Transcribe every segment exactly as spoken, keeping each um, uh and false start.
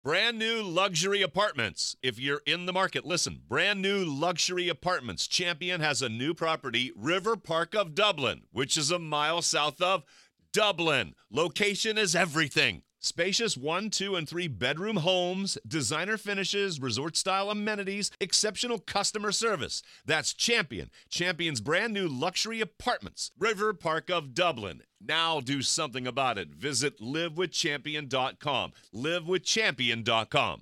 Brand new luxury apartments. If you're in the market, listen. Brand new luxury apartments. Champion has a new property, River Park of Dublin, which is a mile south of Dublin. Location is everything. Spacious one, two, and three bedroom homes, designer finishes, resort-style amenities, exceptional customer service. That's Champion. Champion's brand new luxury apartments. River Park of Dublin. Now do something about it. Visit live with champion dot com. live with champion dot com.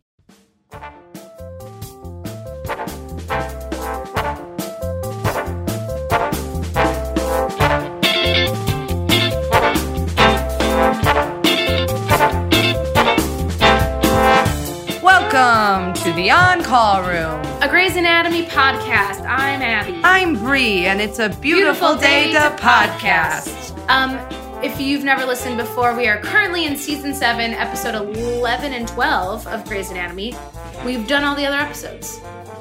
Welcome to the On-Call Room, a Grey's Anatomy podcast. I'm Abby. I'm Bree, and it's a beautiful, beautiful day, day to podcast. podcast. Um, if you've never listened before, we are currently in season seven, episode eleven and twelve of Grey's Anatomy. We've done all the other episodes.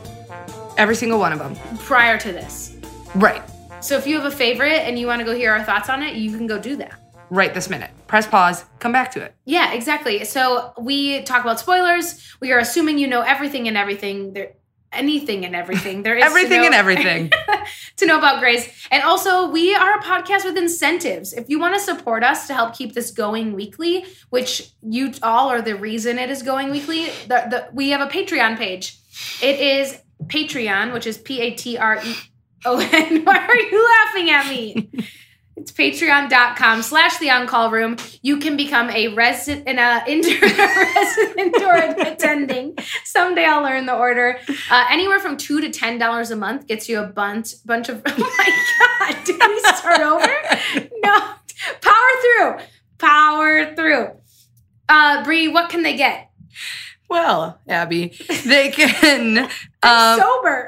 Every single one of them. Prior to this. Right. So if you have a favorite and you want to go hear our thoughts on it, you can go do that. Right this minute. Press pause, come back to it. Yeah, exactly. So we talk about spoilers. We are assuming you know everything and everything. There, anything and everything. There is everything to know, and everything. to know about Grey's. And also, we are a podcast with incentives. If you want to support us to help keep this going weekly, which you all are the reason it is going weekly, the, the, we have a Patreon page. It is Patreon, which is P A T R E O N. Why are you laughing at me? It's patreon.com slash the on-call room. You can become a resident, an uh, intern, resident or an attending. Someday I'll learn the order. Uh, anywhere from two to ten dollars a month gets you a bunch, bunch of, oh my God, did we start over? No, power through, power through. Uh, Bree, what can they get? Well, Abby, they can. I'm um, sober.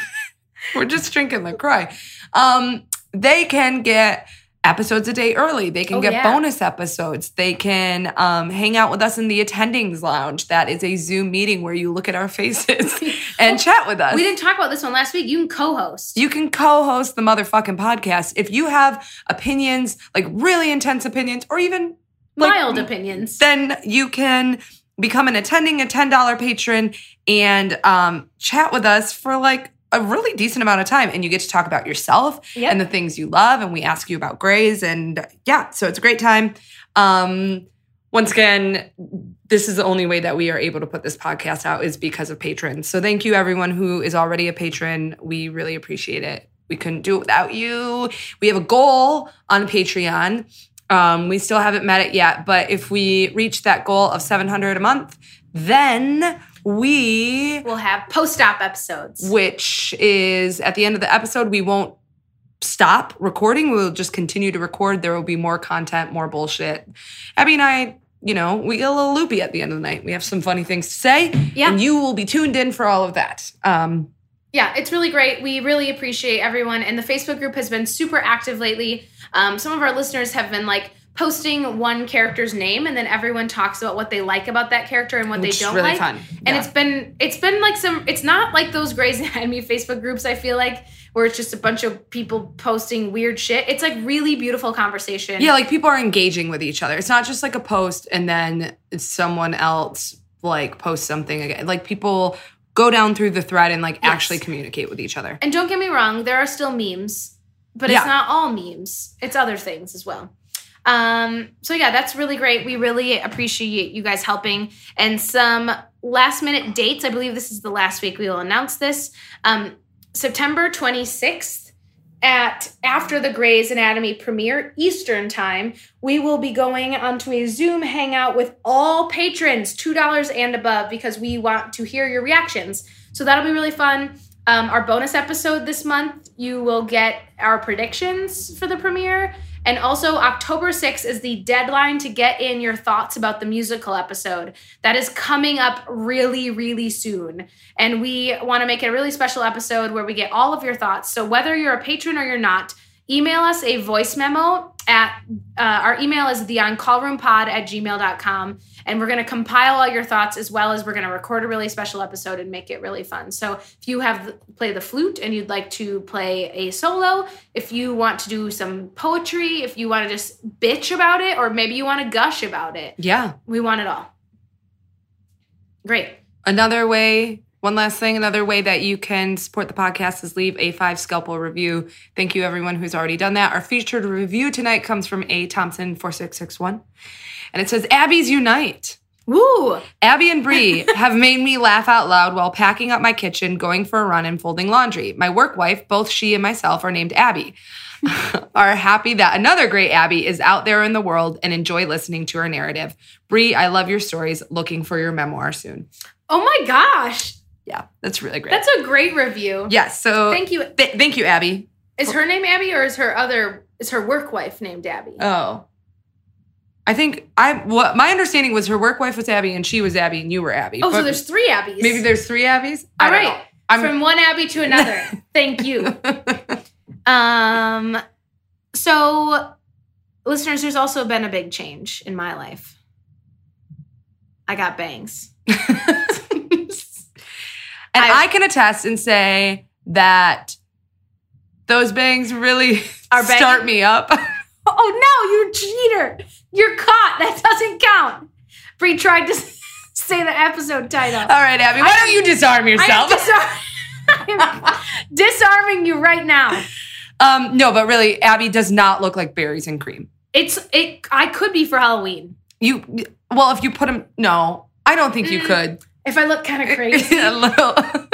We're just drinking LaCroix. Um, They can get episodes a day early. They can oh, get yeah. bonus episodes. They can um, hang out with us in the attendings lounge. That is a Zoom meeting where you look at our faces and well, chat with us. We didn't talk about this one last week. You can co-host. You can co-host the motherfucking podcast. If you have opinions, like really intense opinions, or even like, mild opinions, then you can become an attending, a ten dollars patron, and um, chat with us for like a really decent amount of time, and you get to talk about yourself yep. and the things you love, and we ask you about Grey's, and yeah, so it's a great time. Um, once again, this is the only way that we are able to put this podcast out is because of patrons. So thank you, everyone who is already a patron. We really appreciate it. We couldn't do it without you. We have a goal on Patreon. Um, we still haven't met it yet, but if we reach that goal of seven hundred a month, then we will have post-op episodes. Which is at the end of the episode, we won't stop recording. We'll just continue to record. There will be more content, more bullshit. Abby and I, you know, we get a little loopy at the end of the night. We have some funny things to say. Yeah. And you will be tuned in for all of that. Um, yeah, it's really great. We really appreciate everyone. And the Facebook group has been super active lately. Um, some of our listeners have been like, posting one character's name, and then everyone talks about what they like about that character and what Which they don't is really like. Fun. And yeah. it's been it's been like some. It's not like those Grey's Anatomy Facebook groups. I feel like where it's just a bunch of people posting weird shit. It's like really beautiful conversation. Yeah, like people are engaging with each other. It's not just like a post and then someone else like posts something again. Like people go down through the thread and like yes. actually communicate with each other. And don't get me wrong, there are still memes, but yeah. it's not all memes. It's other things as well. Um, so yeah, that's really great. We really appreciate you guys helping. And some last minute dates. I believe this is the last week we will announce this. Um, September twenty-sixth at after the Grey's Anatomy premiere Eastern time, we will be going onto a Zoom hangout with all patrons, two dollars and above, because we want to hear your reactions. So that'll be really fun. Um, our bonus episode this month, you will get our predictions for the premiere. And also October sixth is the deadline to get in your thoughts about the musical episode. That is coming up really, really soon. And we want to make it a really special episode where we get all of your thoughts. So whether you're a patron or you're not, email us a voice memo at, uh, our email is theoncallroompod at gmail dot com. And we're going to compile all your thoughts as well as we're going to record a really special episode and make it really fun. So if you have play the flute and you'd like to play a solo, if you want to do some poetry, if you want to just bitch about it, or maybe you want to gush about it. Yeah. We want it all. Great. Another way, one last thing, another way that you can support the podcast is leave a five scalpel review. Thank you, everyone who's already done that. Our featured review tonight comes from A Thompson four six six one, and it says, Abby's Unite. Woo! Abby and Bree have made me laugh out loud while packing up my kitchen, going for a run, and folding laundry. My work wife, both she and myself, are named Abby, are happy that another great Abby is out there in the world and enjoy listening to her narrative. Bree, I love your stories. Looking for your memoir soon. Oh my gosh. Yeah, that's really great. That's a great review. Yes, so Thank you. th- thank you, Abby. Is her name Abby or is her other, is her work wife named Abby? Oh. I think I what my understanding was her work wife was Abby and she was Abby and you were Abby. Oh, so But there's three Abbies. maybe there's three Abbies? I All don't right. know. I'm- From one Abby to another. Thank you. Um, so, listeners, there's also been a big change in my life. I got bangs. And I- I, can attest and say that those bangs really Are start banging? me up. Oh no, you're a cheater. You're caught. That doesn't count. Bree tried to say the episode title. All right, Abby, why don't you disarm I yourself? am disarm- I am disarming you right now. um, no, but really, Abby does not look like berries and cream. It's it. I could be for Halloween You, well, if you put them, no, I don't think you Mm. could. if I look kind of crazy. A little. uh,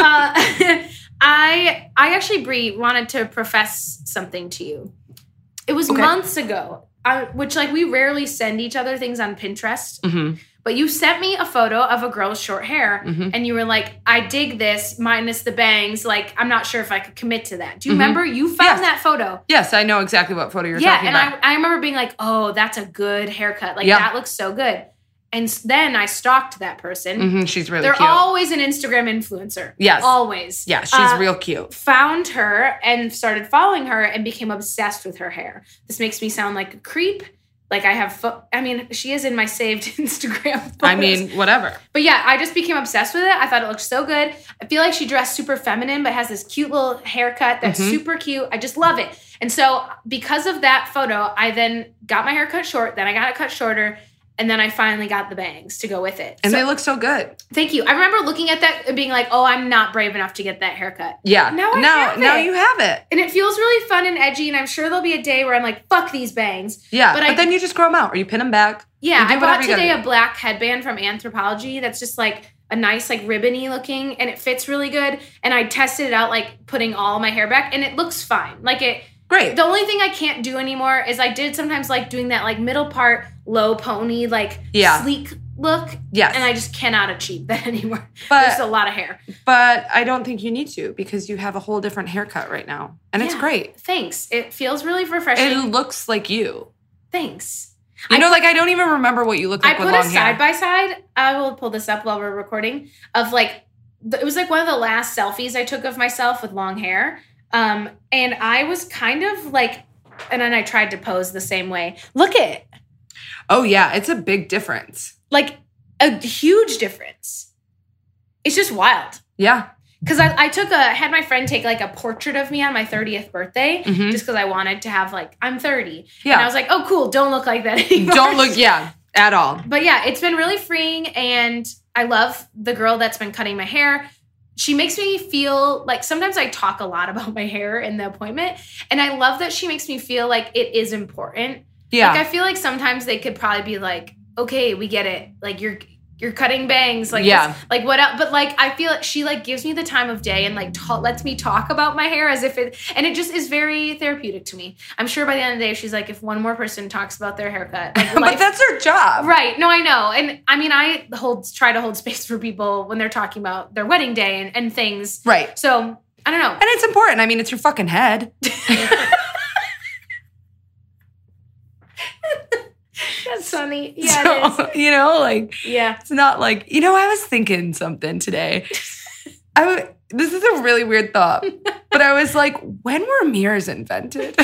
I I actually, Bree, wanted to profess something to you. It was Okay. months ago, I, which like we rarely send each other things on Pinterest. Mhm. But you sent me a photo of a girl's short hair, Mhm. and you were like, "I dig this, minus the bangs. Like, I'm not sure if I could commit to that." Do you Mhm. remember? You found Yes. that photo. Yes, I know exactly what photo you're Yeah, talking and about. I, I remember being like, "Oh, that's a good haircut. Like Yeah. that looks so good." And s- then I stalked that person. Mhm, she's really They're cute. always an Instagram influencer. Yes. Always. yeah, she's Uh, real cute. Found her and started following her and became obsessed with her hair. This makes me sound like a creep. Like I have, fo- I mean, she is in my saved Instagram photos. I mean, whatever. But yeah, I just became obsessed with it. I thought it looked so good. I feel like she dressed super feminine, but has this cute little haircut that's Mhm. super cute. I just love it. And so because of that photo, I then got my hair cut short. Then I got it cut shorter. And then I finally got the bangs to go with it. And So- they look so good. Thank you. I remember looking at that and being like, oh, I'm not brave enough to get that haircut. Yeah. Now I now, have now it. you have it. And it feels really fun and edgy. And I'm sure there'll be a day where I'm like, fuck these bangs. Yeah. But But, I- then you just grow them out or you pin them back. Yeah, You do I whatever bought you gotta today do. a black headband from Anthropology that's just like a nice, like ribbony looking, and it fits really good. And I tested it out, like putting all my hair back, and it looks fine. Like it. Great. The only thing I can't do anymore is I did sometimes like doing that like middle part low pony, like Yeah. sleek look. Yes. And I just cannot achieve that anymore. But- There's a lot of hair. But I don't think you need to because you have a whole different haircut right now. And it's Yeah. great. Thanks. It feels really refreshing. It looks like you. Thanks. You I know, like I don't even remember what you look I like with put a long hair. side by side. I will pull this up while we're recording. Of like, th- it was like one of the last selfies I took of myself with long hair. Um, and I was kind of like, and then I tried to pose the same way. Look at it. Oh yeah, it's a big difference. Like a huge difference. It's just wild. Yeah. Because I, I took a, had my friend take like a portrait of me on my thirtieth birthday, Mhm. just because I wanted to have like, I'm thirty. Yeah. And I was like, oh, cool. Don't look like that anymore. Don't look, yeah, at all. But yeah, it's been really freeing, and I love the girl that's been cutting my hair. She makes me feel like sometimes I talk a lot about my hair in the appointment, and I love that she makes me feel like it is important. Yeah. Like I feel like sometimes they could probably be like, okay, we get it. Like you're you're cutting bangs. Like Yeah. this- like what else? But like I feel like she like gives me the time of day and like ta- lets me talk about my hair as if it, and it just is very therapeutic to me. I'm sure by the end of the day, she's like, if one more person talks about their haircut, like but life- that's her job. Right. No, I know. And I mean, I hold try to hold space for people when they're talking about their wedding day and, and things. Right. So I don't know. And it's important. I mean, it's your fucking head. That's funny. Yeah, So, it you know, like, is. Yeah. it's not like, you know, I was thinking something today. I w- this is a really weird thought, but I was like, when were mirrors invented?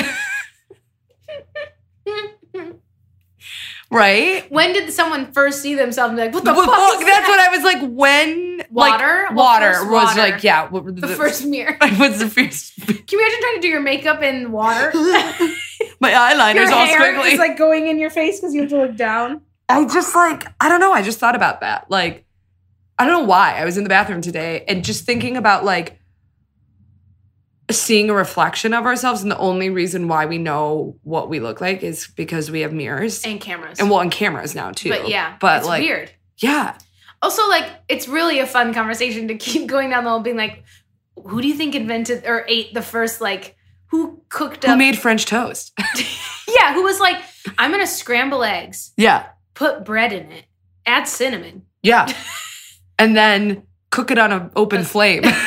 Right? When did someone first see themselves and be like, what the Well, fuck? fuck, is that's that? what I was like, when? Water? Like, Well, water first was water. like, yeah. What, The first mirror. was the first. Can you imagine trying to do your makeup in water? My eyeliner's Your all hair squiggly. is like going in your face because you have to look down. I just like, I don't know. I just thought about that. Like, I don't know why. I was in the bathroom today and just thinking about like seeing a reflection of ourselves. And the only reason why we know what we look like is because we have mirrors. And cameras. And well, and cameras now too. But yeah, but it's like, weird. Yeah. Also, like, it's really a fun conversation to keep going down the whole being like, who do you think invented or ate the first, like, who cooked up? Who made French toast? Yeah, who was like, I'm going to scramble eggs. Yeah. Put bread in it. Add cinnamon. Yeah. And then cook it on an open flame. Or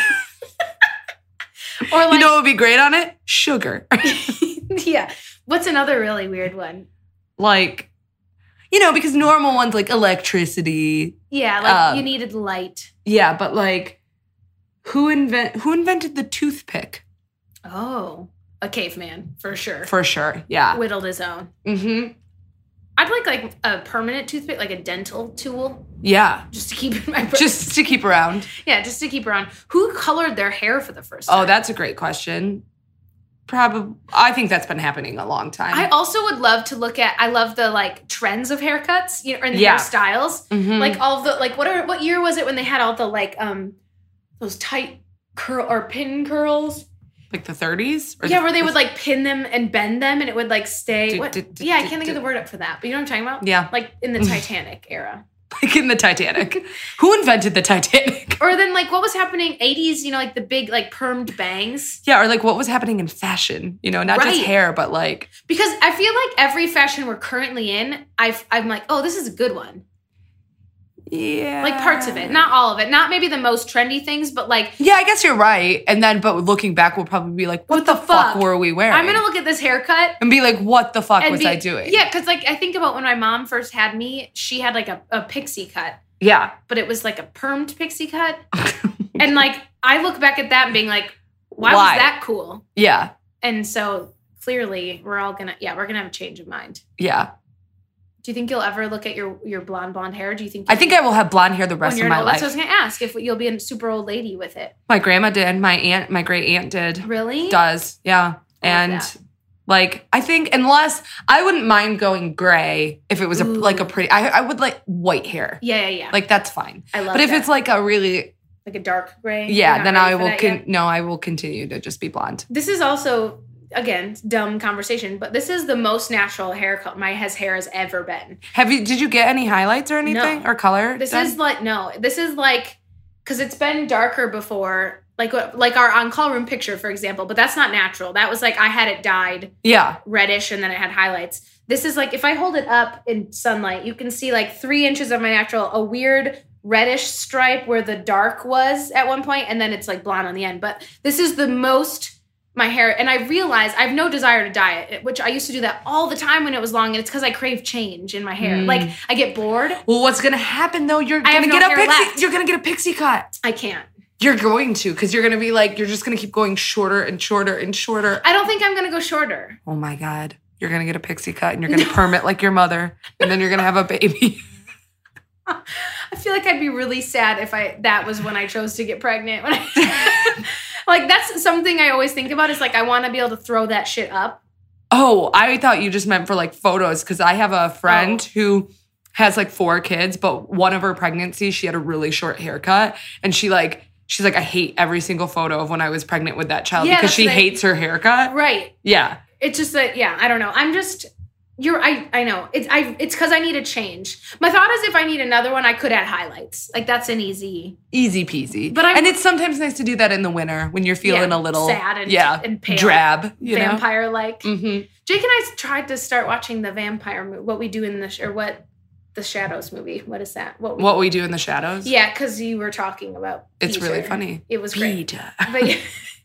like, you know what would be great on it? Sugar. Yeah. What's another really weird one? Like, you know, because normal ones like electricity. Yeah, like Um, you needed light. Yeah, but like, who invent who invented the toothpick? Oh, a caveman, for sure. For sure. Yeah. Whittled his own. Mm-hmm. I'd like like a permanent toothpick, like a dental tool, Yeah. just to keep in my brain. Just to keep around. Yeah, just to keep around. Who colored their hair for the first Oh, time? that's a great question. Probably. I think that's been happening a long time. I also would love to look at. I love the like trends of haircuts, you know, and the Yeah. hairstyles. Mhm. Like all of the like, what are what year was it when they had all the like um those tight curl or pin curls? Like the thirties? Or Yeah, the- where they would like pin them and bend them, and it would like stay. Do- What? do- do- Yeah, I do- can't think of do- the word up for that, but you know what I'm talking about? Yeah. Like in the Titanic era. Like in the Titanic. Who invented the Titanic? Or then like what was happening eighties, you know, like the big like permed bangs. Yeah, or like what was happening in fashion? You know, not just Right. hair, but like Because I feel like every fashion we're currently in, I've, I'm like, oh, this is a good one. yeah, Like parts of it, not all of it. Not maybe the most trendy things, but like, Yeah, I guess you're right. And then, but looking back, we'll probably be like, what, What the, the fuck? fuck? were we wearing? I'm going to look at this haircut. and be like, what the fuck And was be- I doing? Yeah, because like I think about when my mom first had me, she had like a, a pixie cut, Yeah. but it was like a permed pixie cut. And like I look back at that and being like, why, Why? was that cool? Yeah. And so clearly we're all gonna, yeah, we're gonna have a change of mind. Yeah. Do you think you'll ever look at your your blonde blonde hair? Do you think? I think I will have blonde hair the rest when you're of my old, life. that's what I was gonna ask. If you'll be a super old lady with it. My grandma did. My aunt, my great aunt did. Really? Does. Yeah. I love And that. like, I think unless I wouldn't mind going gray if it was a, Ooh. like a pretty, I, I would like white hair. Yeah, yeah, yeah. Like that's fine. I love. But if that. it's like a really, like a dark gray, you're yeah, not then ready I for will, that con- yet? no, I will continue to just be blonde. This is also, again, dumb conversation, but this is the most natural hair color my has hair has ever been. Have you, did you get any highlights or anything No. or color? This done? is like, no, this is like, because it's been darker before, like what- like our on-call room picture, for example, but that's not natural. That was like, I had it dyed yeah. reddish and then it had highlights. This is like, if I hold it up in sunlight, you can see like three inches of my natural, a weird reddish stripe where the dark was at one point, and then it's like blonde on the end. But this is the most my hair, and I realize I have no desire to dye it, which I used to do that all the time when it was long, and it's because I crave change in my hair. Mm. Like I get bored. Well, what's gonna happen though? You're I have gonna no get a hair pixie. left. You're gonna get a pixie cut. I can't. You're going to, because you're gonna be like, you're just gonna keep going shorter and shorter and shorter. I don't think I'm gonna go shorter. Oh my God. You're gonna get a pixie cut and you're gonna perm it like your mother, and then you're gonna have a baby. I feel like I'd be really sad if I that was when I chose to get pregnant. When I, like that's something I always think about. Is like I want to be able to throw that shit up. Oh, I thought you just meant for like photos, because I have a friend Oh. who has like four kids, but one of her pregnancies, she had a really short haircut, and she like, she's like, I hate every single photo of when I was pregnant with that child Yeah, because that's she the- hates her haircut. Right. Yeah. It's just that, yeah, I don't know. I'm just, you're, I, I know. It's, I, it's because I need a change. My thought is if I need another one, I could add highlights. Like that's an easy, Easy peasy. But I- and it's sometimes nice to do that in the winter when you're feeling Yeah, a little sad and- yeah, and pale. drab, you know? vampire-like. Mm-hmm. Jake and I tried to start watching the vampire movie, What We Do in the, sh- or what, the Shadows movie. What is that? What we, What We Do in the Shadows? Yeah, because you were talking about It's Peter. really funny. It was great. Peter. But,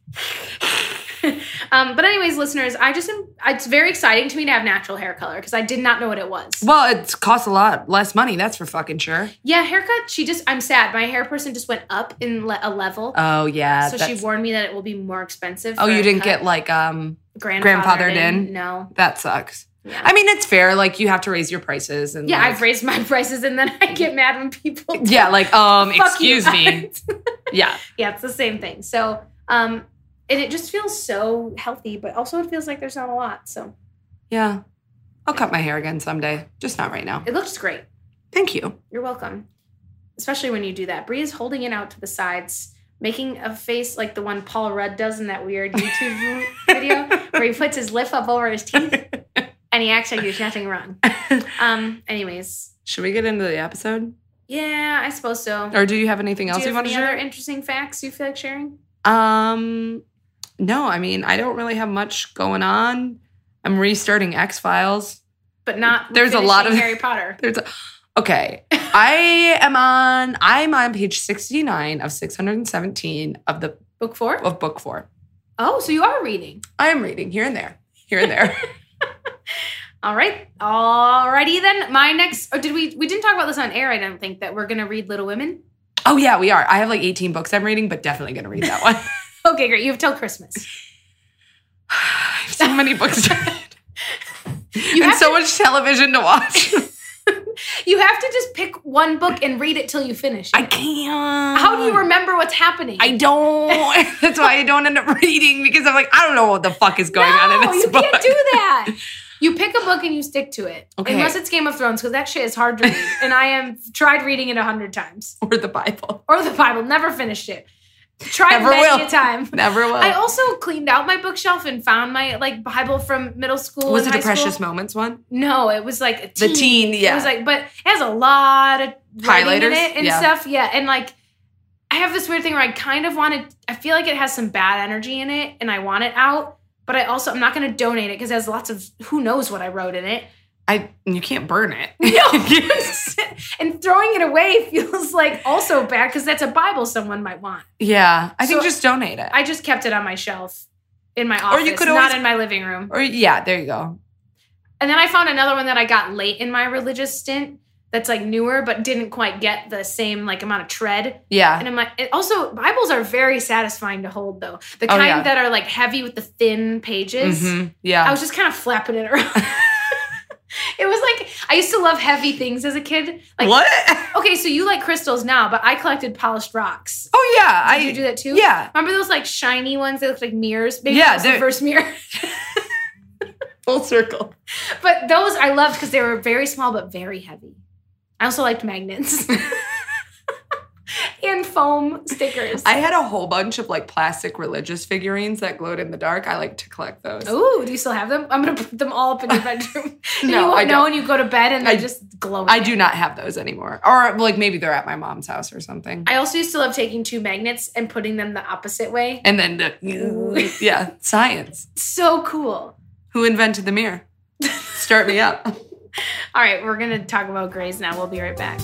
um, but anyways, listeners, I just am, it's very exciting to me to have natural hair color because I did not know what it was. Well, it costs a lot less money, that's for fucking sure. Yeah, haircut. She just, I'm sad. My hair person just went up in le- a level. Oh, yeah. so she that's- warned me that it will be more expensive. Oh, for you a didn't cut. get like um grandfathered, grandfathered in? No. that sucks. Yeah. I mean, it's fair. Like, you have to raise your prices. And yeah, like, I've raised my prices and then I get mad when people. Yeah, like, um, Fuck you. excuse me. Yeah. Yeah, it's the same thing. So, um, and it just feels so healthy, but also it feels like there's not a lot. So Yeah. I'll cut my hair again someday. Just not right now. it looks great. Thank you. You're welcome. especially when you do that. Bree is holding it out to the sides, making a face like the one Paul Rudd does in that weird YouTube video where he puts his lip up over his teeth and he acts like he's nothing wrong. Um. Anyways. Should we get into the episode? Yeah, I suppose so. Or do you have anything else do you, you have want to any share? other interesting facts you feel like sharing? Um, no, I mean, I don't really have much going on. I'm restarting X-Files. But not There's a lot of Harry Potter. There's a, okay. I am on I'm on page sixty-nine of six hundred seventeen of the book four? Of book four. Oh, so you are reading. I am reading here and there. Here and there. All right. Alrighty then. My next or did we we didn't talk about this on air, I don't think, that we're gonna read Little Women. Oh yeah, we are. I have like eighteen books I'm reading, but definitely gonna read that one. Okay, great. You have till Christmas. I have so many books to read. You and have so to, much television to watch. You have to just pick one book and read it till you finish it. I can't. How do you remember what's happening? I don't. That's why I don't end up reading, because I'm like, I don't know what the fuck is going no, on in this you book. can't do that. You pick a book and you stick to it. Okay. Unless it's Game of Thrones, because that shit is hard to read. And I have tried reading it a hundred times. Or the Bible. Or the Bible. Never finished it. Tried Never many will. a time. Never will. I also cleaned out my bookshelf and found my like Bible from middle school. Was and it the high Precious school. Moments one? No, it was like a teen. The teen, yeah. It was like, but it has a lot of writing in Highlighters? it and Yeah. stuff. Yeah, and like I have this weird thing where I kind of want to. I feel like it has some bad energy in it, and I want it out. But I also I'm not going to donate it because it has lots of who knows what I wrote in it. I you can't burn it. No, and throwing it away feels like also bad because that's a Bible someone might want. Yeah, I think So just donate it. I just kept it on my shelf in my office, Or you could not always- in my living room. or yeah, there you go. And then I found another one that I got late in my religious stint that's like newer but didn't quite get the same like amount of tread. Yeah. And I'm like, it also Bibles are very satisfying to hold though. The Oh, kind yeah. that are like heavy with the thin pages. Mhm, yeah. I was just kind of flapping it around. It was like I used to love heavy things as a kid. Like what? Okay, so you like crystals now, but I collected polished rocks. Oh yeah, Did I you do that too? Yeah. Remember those like shiny ones that looked like mirrors? Maybe Yeah, that was the they're- first mirror. Full circle. But those I loved because they were very small but very heavy. I also liked magnets. And foam stickers. I had a whole bunch of like plastic religious figurines that glowed in the dark. I like to collect those. Ooh, do you still have them? I'm gonna put them all up in your bedroom. And No, you won't I know don't. when you go to bed and they're I- just glowing. I do not have those anymore. Or like maybe they're at my mom's house or something. I also used to love taking two magnets and putting them the opposite way. And then the, yeah, science. So cool. Who invented the mirror? Start me up. All right, we're gonna talk about Grays now. We'll be right back.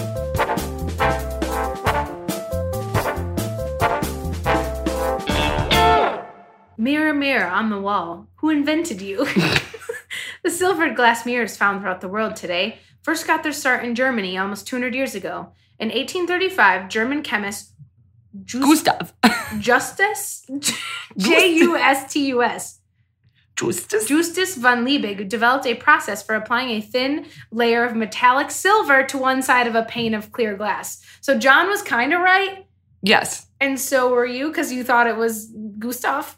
Mirror, mirror on the wall, who invented you? The silvered glass mirrors found throughout the world today first got their start in Germany almost two hundred years ago. In eighteen thirty-five, German chemist Just- Gustav. Justus, J U S T U S, Justus. Justus von Liebig developed a process for applying a thin layer of metallic silver to one side of a pane of clear glass. So John was kind of right, Yes. and so were you because you thought it was Gustav.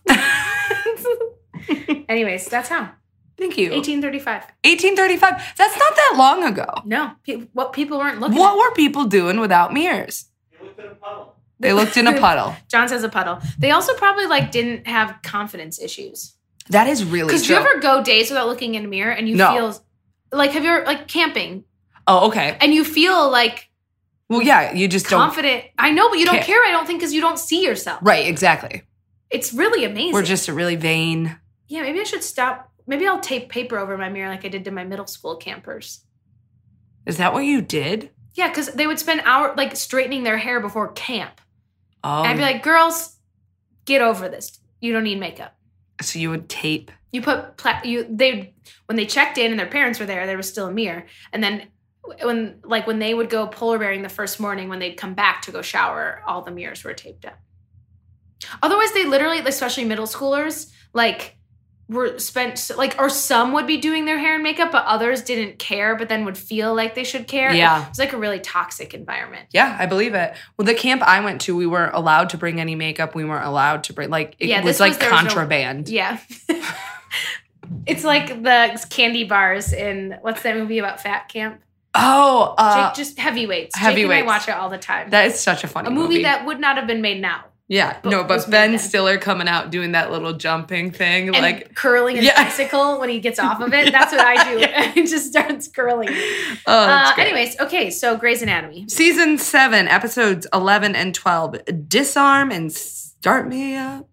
Anyways, that's how. Thank you. eighteen thirty-five. eighteen thirty-five. That's not that long ago. No, pe- what people weren't looking What at. were people doing without mirrors? They looked at a puddle. They looked in a puddle. John says a puddle. They also probably like didn't have confidence issues. That is really Because do true. you ever go days without looking in a mirror and you No. feel like have you ever like camping oh, okay. and you feel like Well, yeah, you just don't. confident? I know, but you don't Care. care. I don't think because you don't see yourself. Right, exactly. It's really amazing. We're just a really vain. yeah. Maybe I should stop. Maybe I'll tape paper over my mirror like I did to my middle school campers. Is that what you did? Yeah, because they would spend hours like straightening their hair before camp. Oh, And I'd be like, girls, get over this. You don't need makeup. so you would tape. You put pla- you they when they checked in and their parents were there, there was still a mirror. And then when like when they would go polar bearing the first morning, when they'd come back to go shower, all the mirrors were taped up. Otherwise, they literally, especially middle schoolers, like were spent like or some would be doing their hair and makeup, but others didn't care, but then would feel like they should care. Yeah. It was like a really toxic environment. Yeah, I believe it. Well, the camp I went to, we weren't allowed to bring any makeup. We weren't allowed to bring like it Yeah, was this like was- there was no- contraband. Yeah. It's like the candy bars in what's that movie about fat camp? Oh, uh, Jake just heavyweights. Heavyweights. Jake and I watch it all the time. That is such a funny a movie. movie that would not have been made now. Yeah, But no, was but made Ben then. Stiller coming out doing that little jumping thing, And like curling his Yeah. bicycle when he gets off of it. That's what I do. Yeah. He just starts curling it. oh, that's Uh, great. anyways, okay, so Grey's Anatomy. Season seven, episodes eleven and twelve. Disarm and start me up.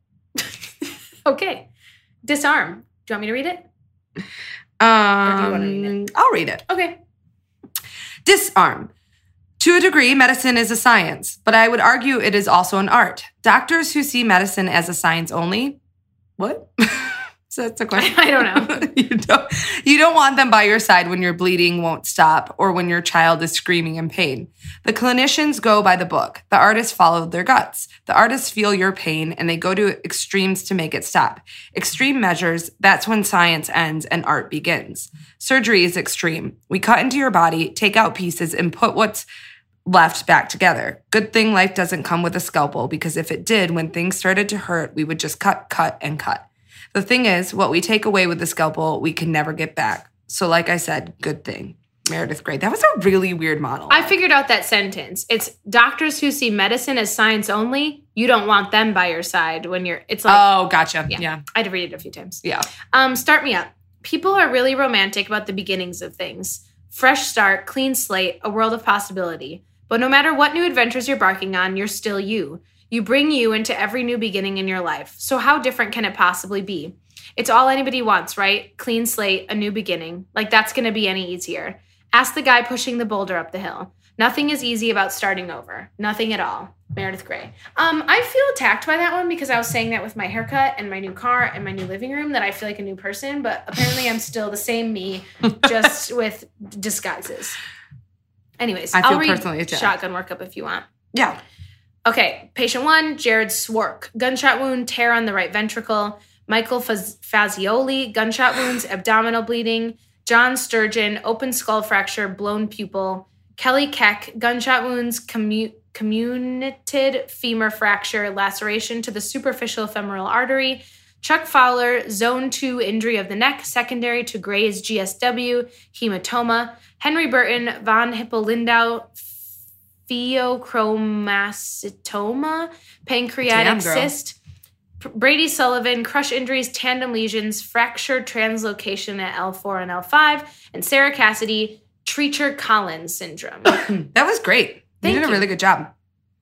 Okay. Disarm. Do you want me to read it? Um, do you wanna read I'll read it. Okay. Disarm. To a degree, medicine is a science, but I would argue it is also an art. Doctors who see medicine as a science only, what? So that's a question. I don't know. you don't. You don't want them by your side when your bleeding won't stop or when your child is screaming in pain. The clinicians go by the book. The artists follow their guts. The artists feel your pain and they go to extremes to make it stop. Extreme measures, that's when science ends and art begins. Surgery is extreme. We cut into your body, take out pieces, and put what's left back together. Good thing life doesn't come with a scalpel, because if it did, when things started to hurt, we would just cut, cut, and cut. The thing is, what we take away with the scalpel, we can never get back. So like I said, good thing. Meredith Grey. That was a really weird model. I figured out that sentence. It's doctors who see medicine as science only. You don't want them by your side when you're, it's like, Oh, gotcha. yeah. Yeah. I had to read it a few times. Yeah. Um, start me up. People are really romantic about the beginnings of things. Fresh start, clean slate, a world of possibility. But no matter what new adventures you're barking on, you're still you. You bring you into every new beginning in your life. So how different can it possibly be? It's all anybody wants, right? Clean slate, a new beginning. Like that's going to be any easier. Ask the guy pushing the boulder up the hill. Nothing is easy about starting over. Nothing at all. Meredith Grey. Um, I feel attacked by that one because I was saying that with my haircut and my new car and my new living room that I feel like a new person, but apparently I'm still the same me, just with disguises. Anyways, I feel I'll read personally attacked. shotgun workup if you want. Yeah. Okay, patient one, Jared Swark. Gunshot wound, tear on the right ventricle. Michael Faz- Fazioli, gunshot wounds, abdominal bleeding. John Sturgeon, open skull fracture, blown pupil. Kelly Keck, gunshot wounds, commu- communicated femur fracture, laceration to the superficial femoral artery. Chuck Fowler, zone two injury of the neck, secondary to Gray's G S W, hematoma. Henry Burton, von Hippel-Lindau, pheochromocytoma, pancreatic Damn, girl. cyst. Brady Sullivan, crush injuries, tandem lesions, fractured translocation at L four and L five. And Sarah Cassidy, Treacher-Collins syndrome. That was great. Thank you did you. a really good job.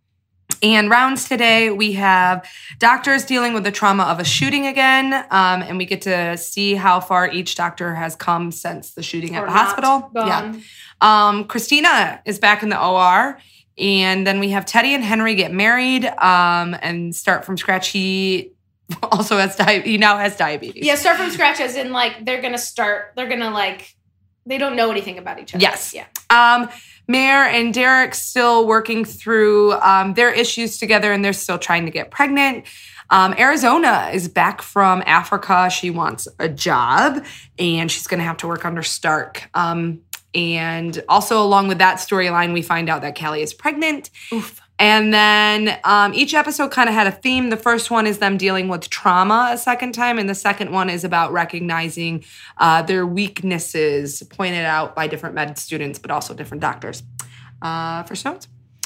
And rounds today, we have doctors dealing with the trauma of a shooting again, um, and we get to see how far each doctor has come since the shooting at Or the not hospital. gone. Yeah. Um, Christina is back in the O R, and then we have Teddy and Henry get married um, and start from scratch. He also has di- he now has diabetes. Yeah, start from scratch as in like they're gonna start, they're gonna like, they don't know anything about each other. Yes. Yeah. Um, Mare and Derek still working through um, their issues together, and they're still trying to get pregnant. Um, Arizona is back from Africa. She wants a job, and she's going to have to work under Stark. Um, and also along with that storyline, we find out that Callie is pregnant. Oof. And then um, each episode kind of had a theme. The first one is them dealing with trauma a second time, and the second one is about recognizing uh, their weaknesses pointed out by different med students, but also different doctors. Uh, first notes?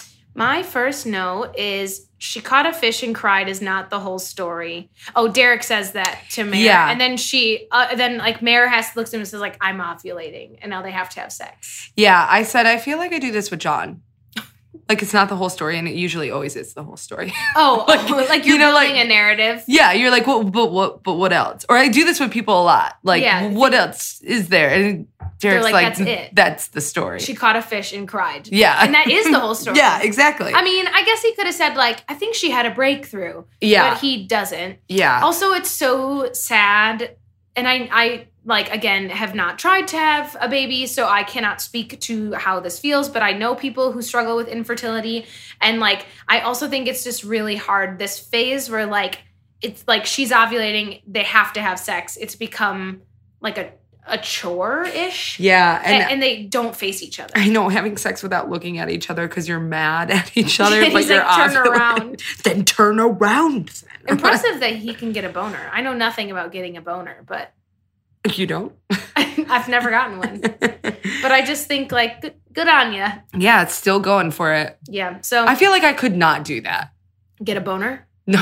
My first note is she caught a fish and cried is not the whole story. Oh, Derek says that to Mare. Yeah. And then she, uh, then like Mare has looks at him and says like, I'm ovulating. And now they have to have sex. Yeah, I said, I feel like I do this with John. Like, it's not the whole story, and it usually always is the whole story. Oh, like, like you're you know, building like- a narrative. Yeah, you're like, well, but what, but what else? Or I do this with people a lot. Like, Yeah. what else is there? And Derek's like, like, "That's it." That's the story. She caught a fish and cried. yeah. And that is the whole story. Yeah, exactly. I mean, I guess he could have said like, I think she had a breakthrough. Yeah. But he doesn't. yeah. Also, it's so sad. And I, I like, again, have not tried to have a baby, so I cannot speak to how this feels, but I know people who struggle with infertility. And, like, I also think it's just really hard, this phase where, like, it's like she's ovulating, they have to have sex. It's become, like, a, a chore-ish. Yeah. And, And, and they don't face each other. I know, having sex without looking at each other because you're mad at each other, And but he's you're like, "Turn ovulating." around. Then turn around. then. Impressive that he can get a boner. I know nothing about getting a boner, but You don't? I've never gotten one. But I just think, like, good, good on you. Yeah, it's still going for it. Yeah, so. I feel like I could not do that. Get a boner? No.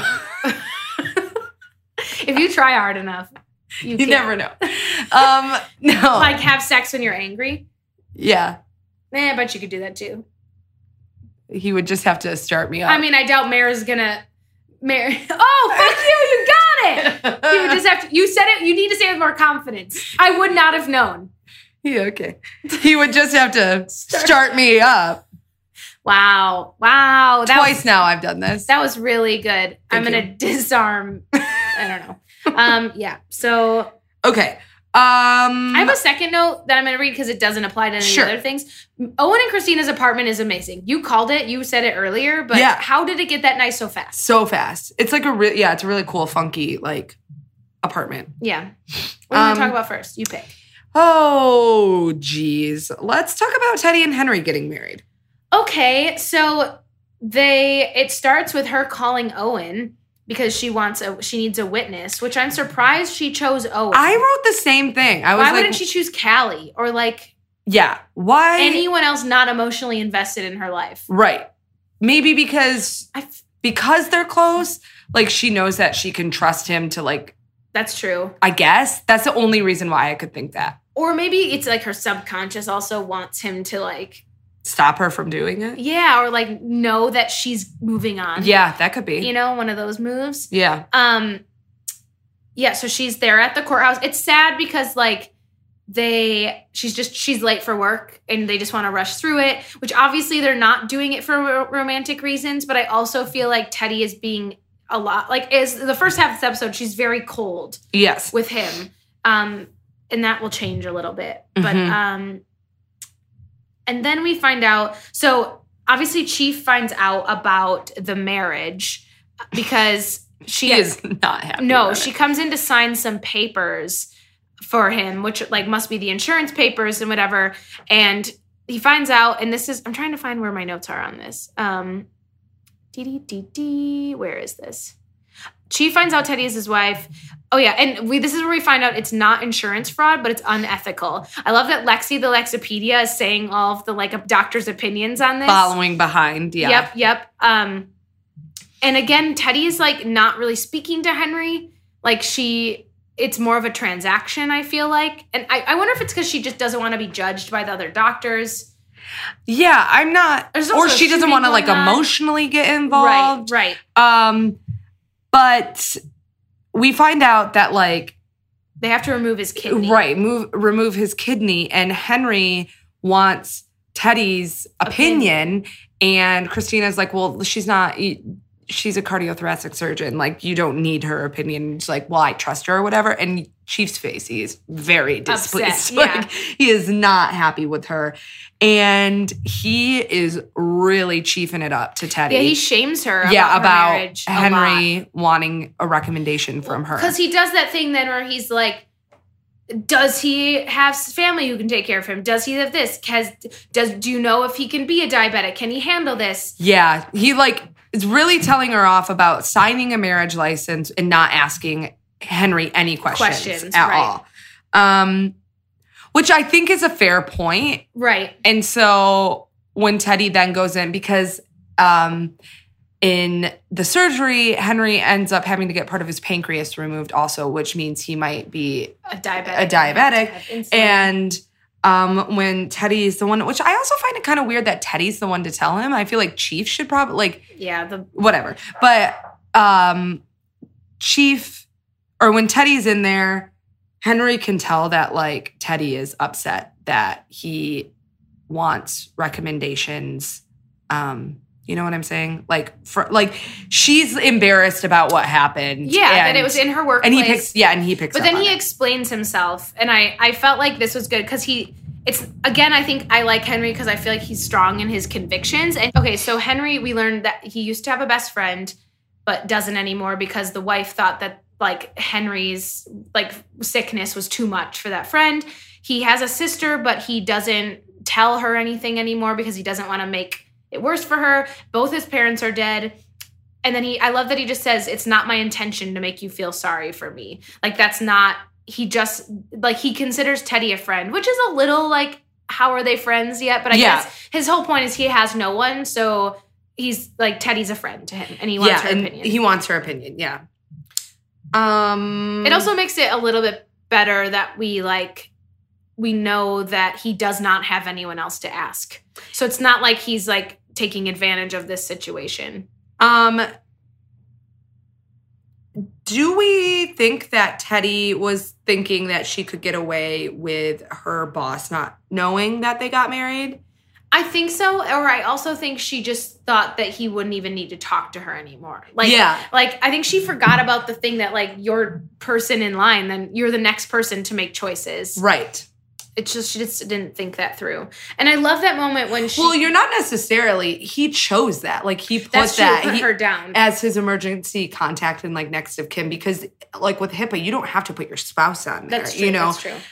If you try hard enough, you, You can. never know. Um, no. Like, have sex when you're angry? Yeah. Eh, I bet you could do that, too. He would just have to start me up. I mean, I doubt Mare's gonna... Mare... Oh, fuck you, you got it! You would just have to... You said it, you need to say it with more confidence. I would not have known. Yeah, okay. He would just have to start me up. Wow. Wow. That Twice was, now I've done this. That was really good. Thank I'm going to disarm... I don't know. Um, yeah, so... Okay. Um, I have a second note that I'm going to read because it doesn't apply to any Sure. other things. Owen and Christina's apartment is amazing. You called it. You said it earlier, but Yeah. how did it get that nice so fast? so fast. It's like a re- yeah, it's a really cool, funky like apartment. Yeah. What do you want Um, to talk about first? You pick. Oh, geez. Let's talk about Teddy and Henry getting married. Okay, so they it starts with her calling Owen because she wants a she needs a witness, which I'm surprised she chose Owen. I wrote the same thing. I was Why like, wouldn't she choose Callie or like yeah, why? anyone else not emotionally invested in her life? Right. Maybe because I f- because they're close, like she knows that she can trust him to like, that's true. I guess. That's the only reason why I could think that. Or maybe it's like her subconscious also wants him to like Stop her from doing it? yeah, or like know that she's moving on. Yeah, that could be. You know, one of those moves. Yeah. Um yeah, so she's there at the courthouse. It's sad because like they she's just she's late for work and they just want to rush through it, which obviously they're not doing it for ro- romantic reasons, but I also feel like Teddy is being a lot like is the first half of this episode she's very cold Yes. with him. Um and that will change a little bit. But Mhm. um and then we find out so obviously Chief finds out about the marriage because she She is not happy. no, about she it. comes in to sign some papers for him, which like must be the insurance papers and whatever. And he finds out, and this is I'm trying to find where my notes are on this. Um, dee dee dee dee. Where is this? Chief finds out Teddy is his wife. Oh yeah, and we this is where we find out it's not insurance fraud, but it's unethical. I love that Lexi the Lexipedia is saying all of the like doctor's opinions on this. Following behind. Yeah. Yep, yep. Um, and again, Teddy is like not really speaking to Henry. Like she, it's more of a transaction, I feel like. And I, I wonder if it's because she just doesn't want to be judged by the other doctors. Yeah, I'm not. There's Or also she doesn't shooting want to like going on. emotionally get involved. Right, right. Um, but we find out that like They have to remove his kidney. right, move remove his kidney, and Henry wants Teddy's opinion, and Christina's like, well, she's not. She's a cardiothoracic surgeon. Like, you don't need her opinion. She's like, well, I trust her or whatever. And Chief's face, he is very displeased. Upset, yeah. Like, he is not happy with her. And he is really chiefing it up to Teddy. Yeah, he shames her about yeah, her about marriage a lot. Henry wanting a recommendation from her. Because he does that thing then where he's like, does he have family who can take care of him? Does he have this? Has, does do you know if he can be a diabetic? Can he handle this? Yeah, he like is really telling her off about signing a marriage license and not asking Henry any questions, Questions, at right. all. Um, which I think is a fair point. Right. And so when Teddy then goes in, because um, in the surgery, Henry ends up having to get part of his pancreas removed also, which means he might be A diabetic. a diabetic. Have insulin. And um, when Teddy's the one, which I also find it kind of weird that Teddy's the one to tell him. I feel like Chief should probably, like, yeah, the whatever. But um, Chief, or when Teddy's in there, Henry can tell that, like, Teddy is upset that he wants recommendations. Um, you know what I'm saying? Like, for like, she's embarrassed about what happened. yeah, and, that it was in her workplace. and he picks, yeah, and he picks. But up then on he it. explains himself, and I I felt like this was good because he. It's again, I think I like Henry because I feel like he's strong in his convictions. And okay, so Henry, we learned that he used to have a best friend, but doesn't anymore because the wife thought that like Henry's like sickness was too much for that friend. He has a sister, but he doesn't tell her anything anymore because he doesn't want to make it worse for her. Both his parents are dead. And then he, I love that he just says, it's not my intention to make you feel sorry for me. Like that's not, he just, like he considers Teddy a friend, which is a little like, how are they friends yet. But I Yeah. guess his whole point is he has no one, so he's like Teddy's a friend to him, and he wants yeah, her and opinion. he wants her opinion. Yeah. Um. It also makes it a little bit better that we like we know that he does not have anyone else to ask. So it's not like he's like taking advantage of this situation. Um. Do we think that Teddy was thinking that she could get away with her boss not knowing that they got married? I think so, or I also think she just thought that he wouldn't even need to talk to her anymore. Like, Yeah. like I think she forgot about the thing that like you're person in line, then you're the next person to make choices. Right. It's just she just didn't think that through. And I love that moment when she Well, you're not necessarily. He chose that. Like he put that's true, that put he- her down. as his emergency contact and like next of kin, because like with HIPAA, you don't have to put your spouse on there. That's true. You know. That's true.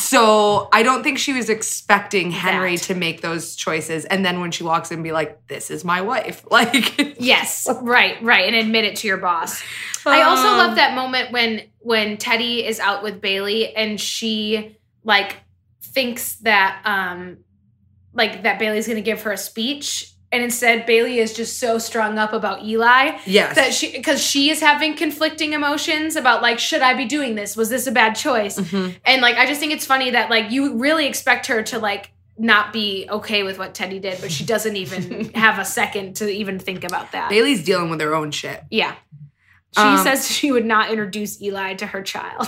So I don't think she was expecting Henry That. to make those choices. And then when she walks in, be like, "This is my wife." Like, Yes, right, right, and admit it to your boss. I also Um, love that moment when when Teddy is out with Bailey and she like thinks that um like that Bailey's going to give her a speech, and instead Bailey is just so strung up about Eli yes, that she because she is having conflicting emotions about like, should I be doing this? Was this a bad choice? Mhm. And like I just think it's funny that like you really expect her to like not be okay with what Teddy did, but she doesn't even have a second to even think about that. Bailey's dealing with her own shit. Yeah. She Um, says she would not introduce Eli to her child.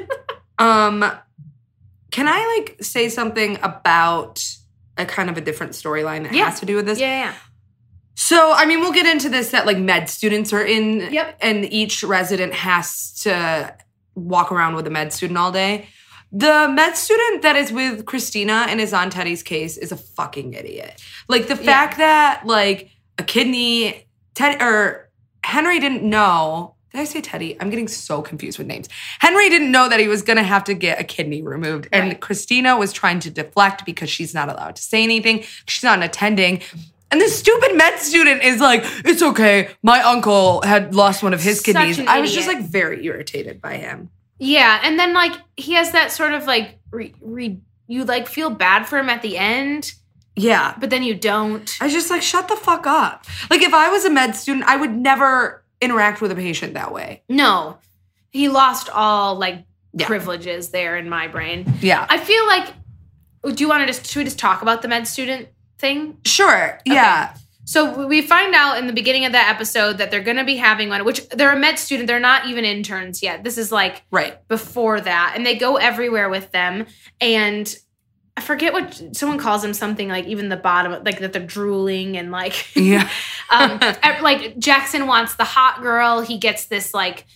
Um, can I like say something about a kind of a different storyline that Yeah. has to do with this? yeah, yeah. So, I mean, we'll get into this that like med students are in, Yep. and each resident has to walk around with a med student all day. The med student that is with Christina and is on Teddy's case is a fucking idiot. Like the fact that like a kidney, Ted or Henry didn't know. Did I say Teddy? I'm getting so confused with names. Henry didn't know that he was going to have to get a kidney removed. And Right. Christina was trying to deflect because she's not allowed to say anything. She's not attending. And this stupid med student is like, it's okay. My uncle had lost one of his Such kidneys. an I was just idiot. like very irritated by him. Yeah, and then like he has that sort of like re, re, you like feel bad for him at the end, Yeah. but then you don't. I was just like, shut the fuck up. Like if I was a med student, I would never interact with a patient that way. No, he lost all like Yeah. privileges there in my brain. Yeah. I feel like. Do you want to just should we just talk about the med student thing? Sure. Yeah. So we find out in the beginning of that episode that they're going to be having one, which they're a med student. They're not even interns yet. This is like Right. before that. And they go everywhere with them. And I forget what someone calls them, something like even the bottom, like that they're drooling and like, Yeah. um, like Jackson wants the hot girl. He gets this like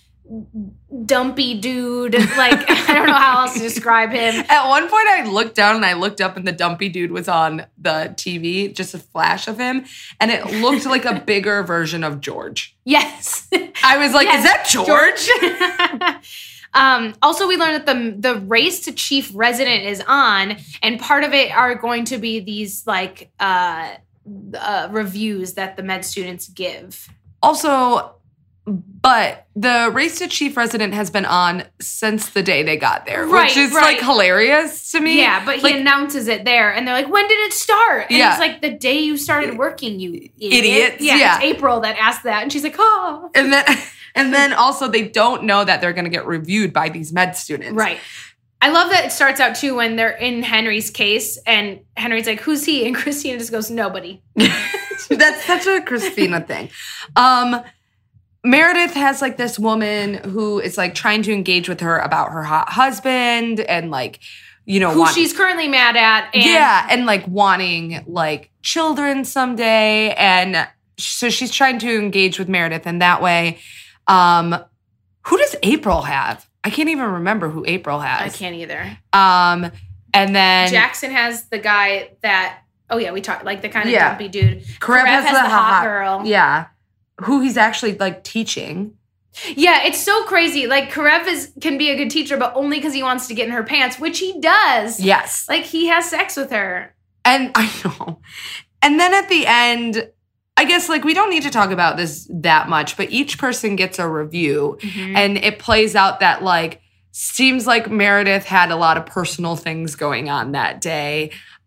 dumpy dude. Like, I don't know how else to describe him. At one point, I looked down and I looked up, and the dumpy dude was on the T V, just a flash of him, and it looked like a bigger version of George. Yes. I was like, Yes, "Is that George?" um, also, we learned that the the race to chief resident is on, and part of it are going to be these like uh, uh, reviews that the med students give. Also, but the race to chief resident has been on since the day they got there, Right, which is right. like hilarious to me. Yeah, but he Like, announces it there, and they're like, "When did it start?" And Yeah. it's like the day you started working, you idiot. Idiots, Yeah, yeah. it's April that asked that, and she's like, "Oh, and then and then also they don't know that they're going to get reviewed by these med students. right." I love that it starts out too when they're in Henry's case, and Henry's like, "Who's he?" And Christina just goes, "Nobody." That's such a Christina thing. Um, Meredith has like this woman who is like trying to engage with her about her hot husband and like, you know, Who want- she's currently mad at. And yeah, and like wanting like children someday, and so she's trying to engage with Meredith in that way. Um, who does April have? I can't even remember who April I has. can't either. Um, and then Jackson has the guy that, oh yeah, we talked, like the kind of Yeah. dumpy dude. Karev Karev has the hot girl. Yeah, who he's actually like teaching. Yeah, it's so crazy. Like Karev is can be a good teacher, but only because he wants to get in her pants, which he does. Yes, Like he has sex with her. and I know. And then at the end, I guess like we don't need to talk about this that much, but each person gets a review, and it plays out that like seems like Meredith had a lot of personal things going on that day.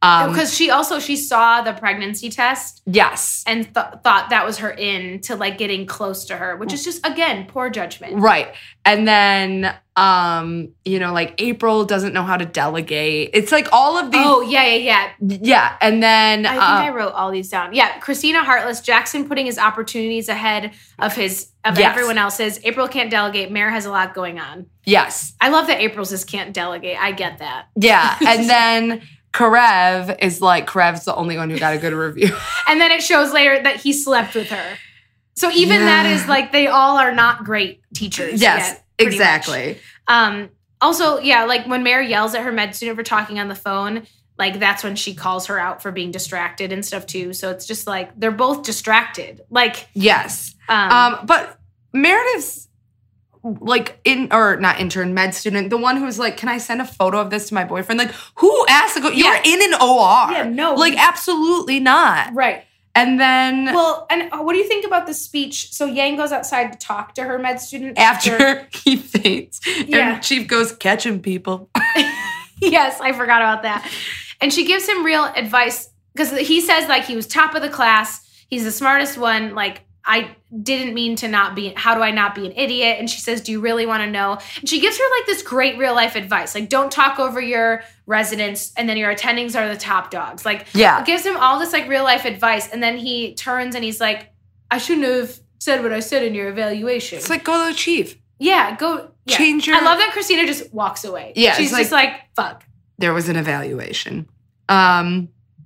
Um, because she also, she saw the pregnancy test. Yes. And th- thought that was her in to like getting close to her, which is just, again, poor judgment. Right. And then, um, you know, like April doesn't know how to delegate. It's like all of these. Oh, yeah, yeah, yeah. Yeah. And then. I think uh, I wrote all these down. Yeah. Christina Heartless, Jackson putting his opportunities ahead of his, of Yes. everyone else's. April can't delegate. Mare has a lot going on. Yes. I love that April's just can't delegate. I get that. Yeah. And then Karev is like, Karev's the only one who got a good review. And then it shows later that he slept with her. So even Yeah. that is like, they all are not great teachers. Yes, yet, pretty exactly. much. Um, also, yeah, like when Mare yells at her med student for talking on the phone, like that's when she calls her out for being distracted and stuff too. So it's just like, they're both distracted. Like, Yes. um, Um, but Meredith's like in or not intern med student, the one who's like, can I send a photo of this to my boyfriend? Like, who asked to go? You're Yeah. in an O R. Yeah, no. Like, absolutely not. right. And then Well, and what do you think about the speech? So Yang goes outside to talk to her med student after he faints, Yeah. and Chief goes, catching people. Yes, I forgot about that. And she gives him real advice because he says like he was top of the class. He's the smartest one. Like, I didn't mean to not be, how do I not be an idiot? And she says, do you really want to know? And she gives her like this great real life advice. Like, don't talk over your residents and then your attendings are the top dogs. Like, Yeah. gives him all this like real life advice. And then he turns and he's like, I shouldn't have said what I said in your evaluation. It's like, go to the chief. yeah, go yeah. Change your- I love that Christina just walks away. Yeah, She's it's just like, fuck. There was an evaluation. Um,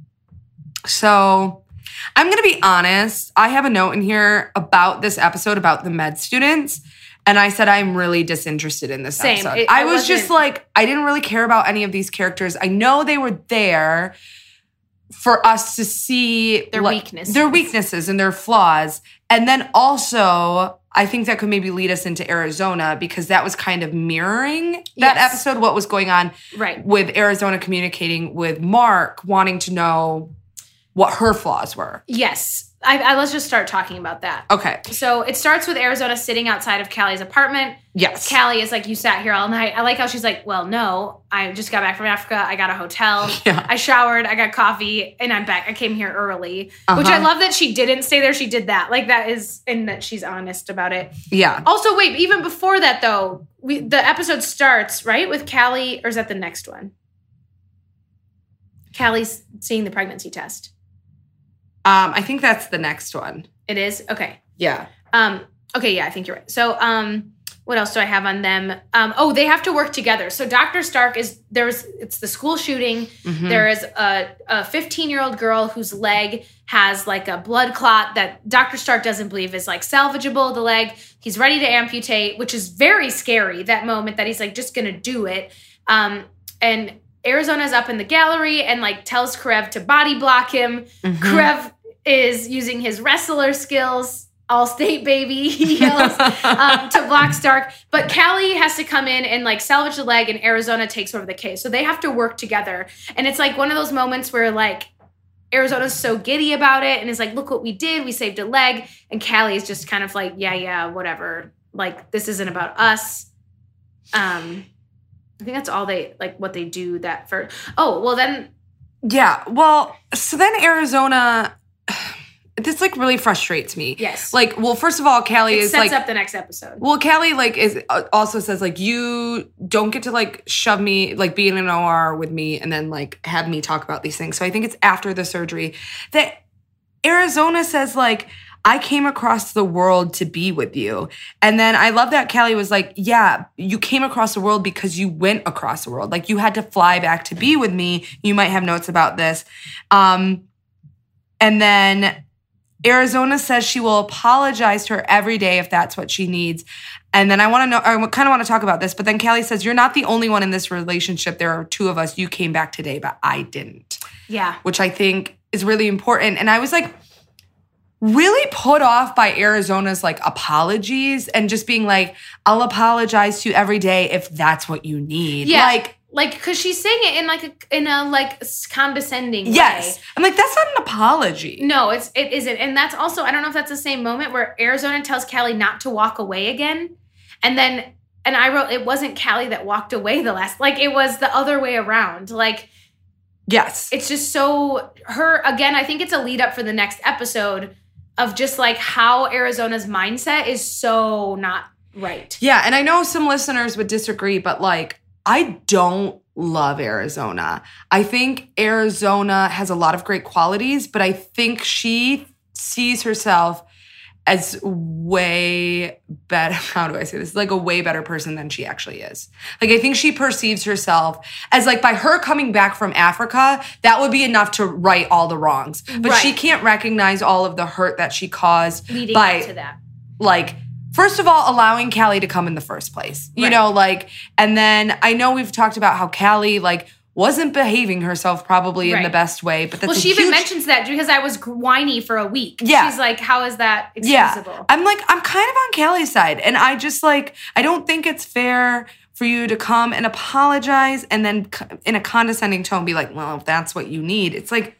so I'm going to be honest. I have a note in here about this episode about the med students. And I said, I'm really disinterested in this Same. episode. It- I I was just wasn't- like, I didn't really care about any of these characters. I know they were there for us to see Their like, weaknesses. their weaknesses and their flaws. And then also, I think that could maybe lead us into Arizona because that was kind of mirroring that Yes. episode, what was going on Right. with Arizona communicating with Mark, wanting to know what her flaws were. Yes. I, I let's just start talking about that. Okay. So it starts with Arizona sitting outside of Callie's apartment. Yes. Callie is like, you sat here all night. I like how she's like, well, no, I just got back from Africa. I got a hotel. Yeah. I showered. I got coffee and I'm back. I came here early, which I Uh-huh. love that she didn't stay there. She did that. Like that is, and that she's honest about it. Yeah. Also, wait, even before that though, we the episode starts, right? With Callie, or is that the next one? Callie's seeing the pregnancy test. Um, I think that's the next one. It is? Okay. Yeah. Um, okay, yeah, I think you're right. So, um, what else do I have on them? Um, oh, they have to work together. So Doctor Stark is there's it's the school shooting. Mhm. There is a a fifteen-year-old girl whose leg has like a blood clot that Doctor Stark doesn't believe is like salvageable, the leg. He's ready to amputate, which is very scary, that moment that he's like just gonna do it. Um, and Arizona's up in the gallery and like tells Karev to body block him. Mhm. Karev is using his wrestler skills. All state, baby, he yells um, to block Stark. But Callie has to come in and like salvage the leg, and Arizona takes over the case. So they have to work together. And it's like one of those moments where like Arizona's so giddy about it and is like, look what we did. We saved a leg. And Callie is just kind of like, yeah, yeah, whatever. Like, this isn't about us. Um, I think that's all they, like, what they do that for. Oh, well, then. Yeah. Well, so then Arizona, this like really frustrates me. Yes. Like, well, first of all, Callie It is sets like, up the next episode. well, Callie like is uh, also says like, you don't get to like shove me, like be in an O R with me and then like have me talk about these things. So I think it's after the surgery that Arizona says like, I came across the world to be with you. And then I love that Callie was like, yeah, you came across the world because you went across the world. Like you had to fly back to be with me. You might have notes about this. Um, and then Arizona says she will apologize to her every day if that's what she needs. And then I want to know, I kind of want to talk about this, but then Callie says, you're not the only one in this relationship. There are two of us. You came back today, but I didn't. Yeah. Which I think is really important. And I was like, really put off by Arizona's like apologies and just being like, I'll apologize to you every day if that's what you need. Yeah. Like, Like, because she's saying it in like a, in a like condescending yes. way. I'm like, that's not an apology. No, it's it isn't. And that's also, I don't know if that's the same moment where Arizona tells Callie not to walk away again. And then, and I wrote, it wasn't Callie that walked away the last, like it was the other way around. Like, Yes. It's just so her, again, I think it's a lead up for the next episode of just like how Arizona's mindset is so not right. Yeah. And I know some listeners would disagree, but like, I don't love Arizona. I think Arizona has a lot of great qualities, but I think she sees herself as way better, how do I say this? Like a way better person than she actually is. Like I think she perceives herself as like by her coming back from Africa, that would be enough to right all the wrongs. But Right. she can't recognize all of the hurt that she caused Leading by up to that. like, first of all, allowing Callie to come in the first place. You Right. know, like, and then I know we've talked about how Callie like wasn't behaving herself probably in Right. the best way, but that's Well, a she even huge- mentions that because I was whiny for a week. Yeah. She's like, how is that Yeah. excusable? I'm like, I'm kind of on Callie's side. And I just like, I don't think it's fair for you to come and apologize and then c- in a condescending tone be like, well, if that's what you need. It's like,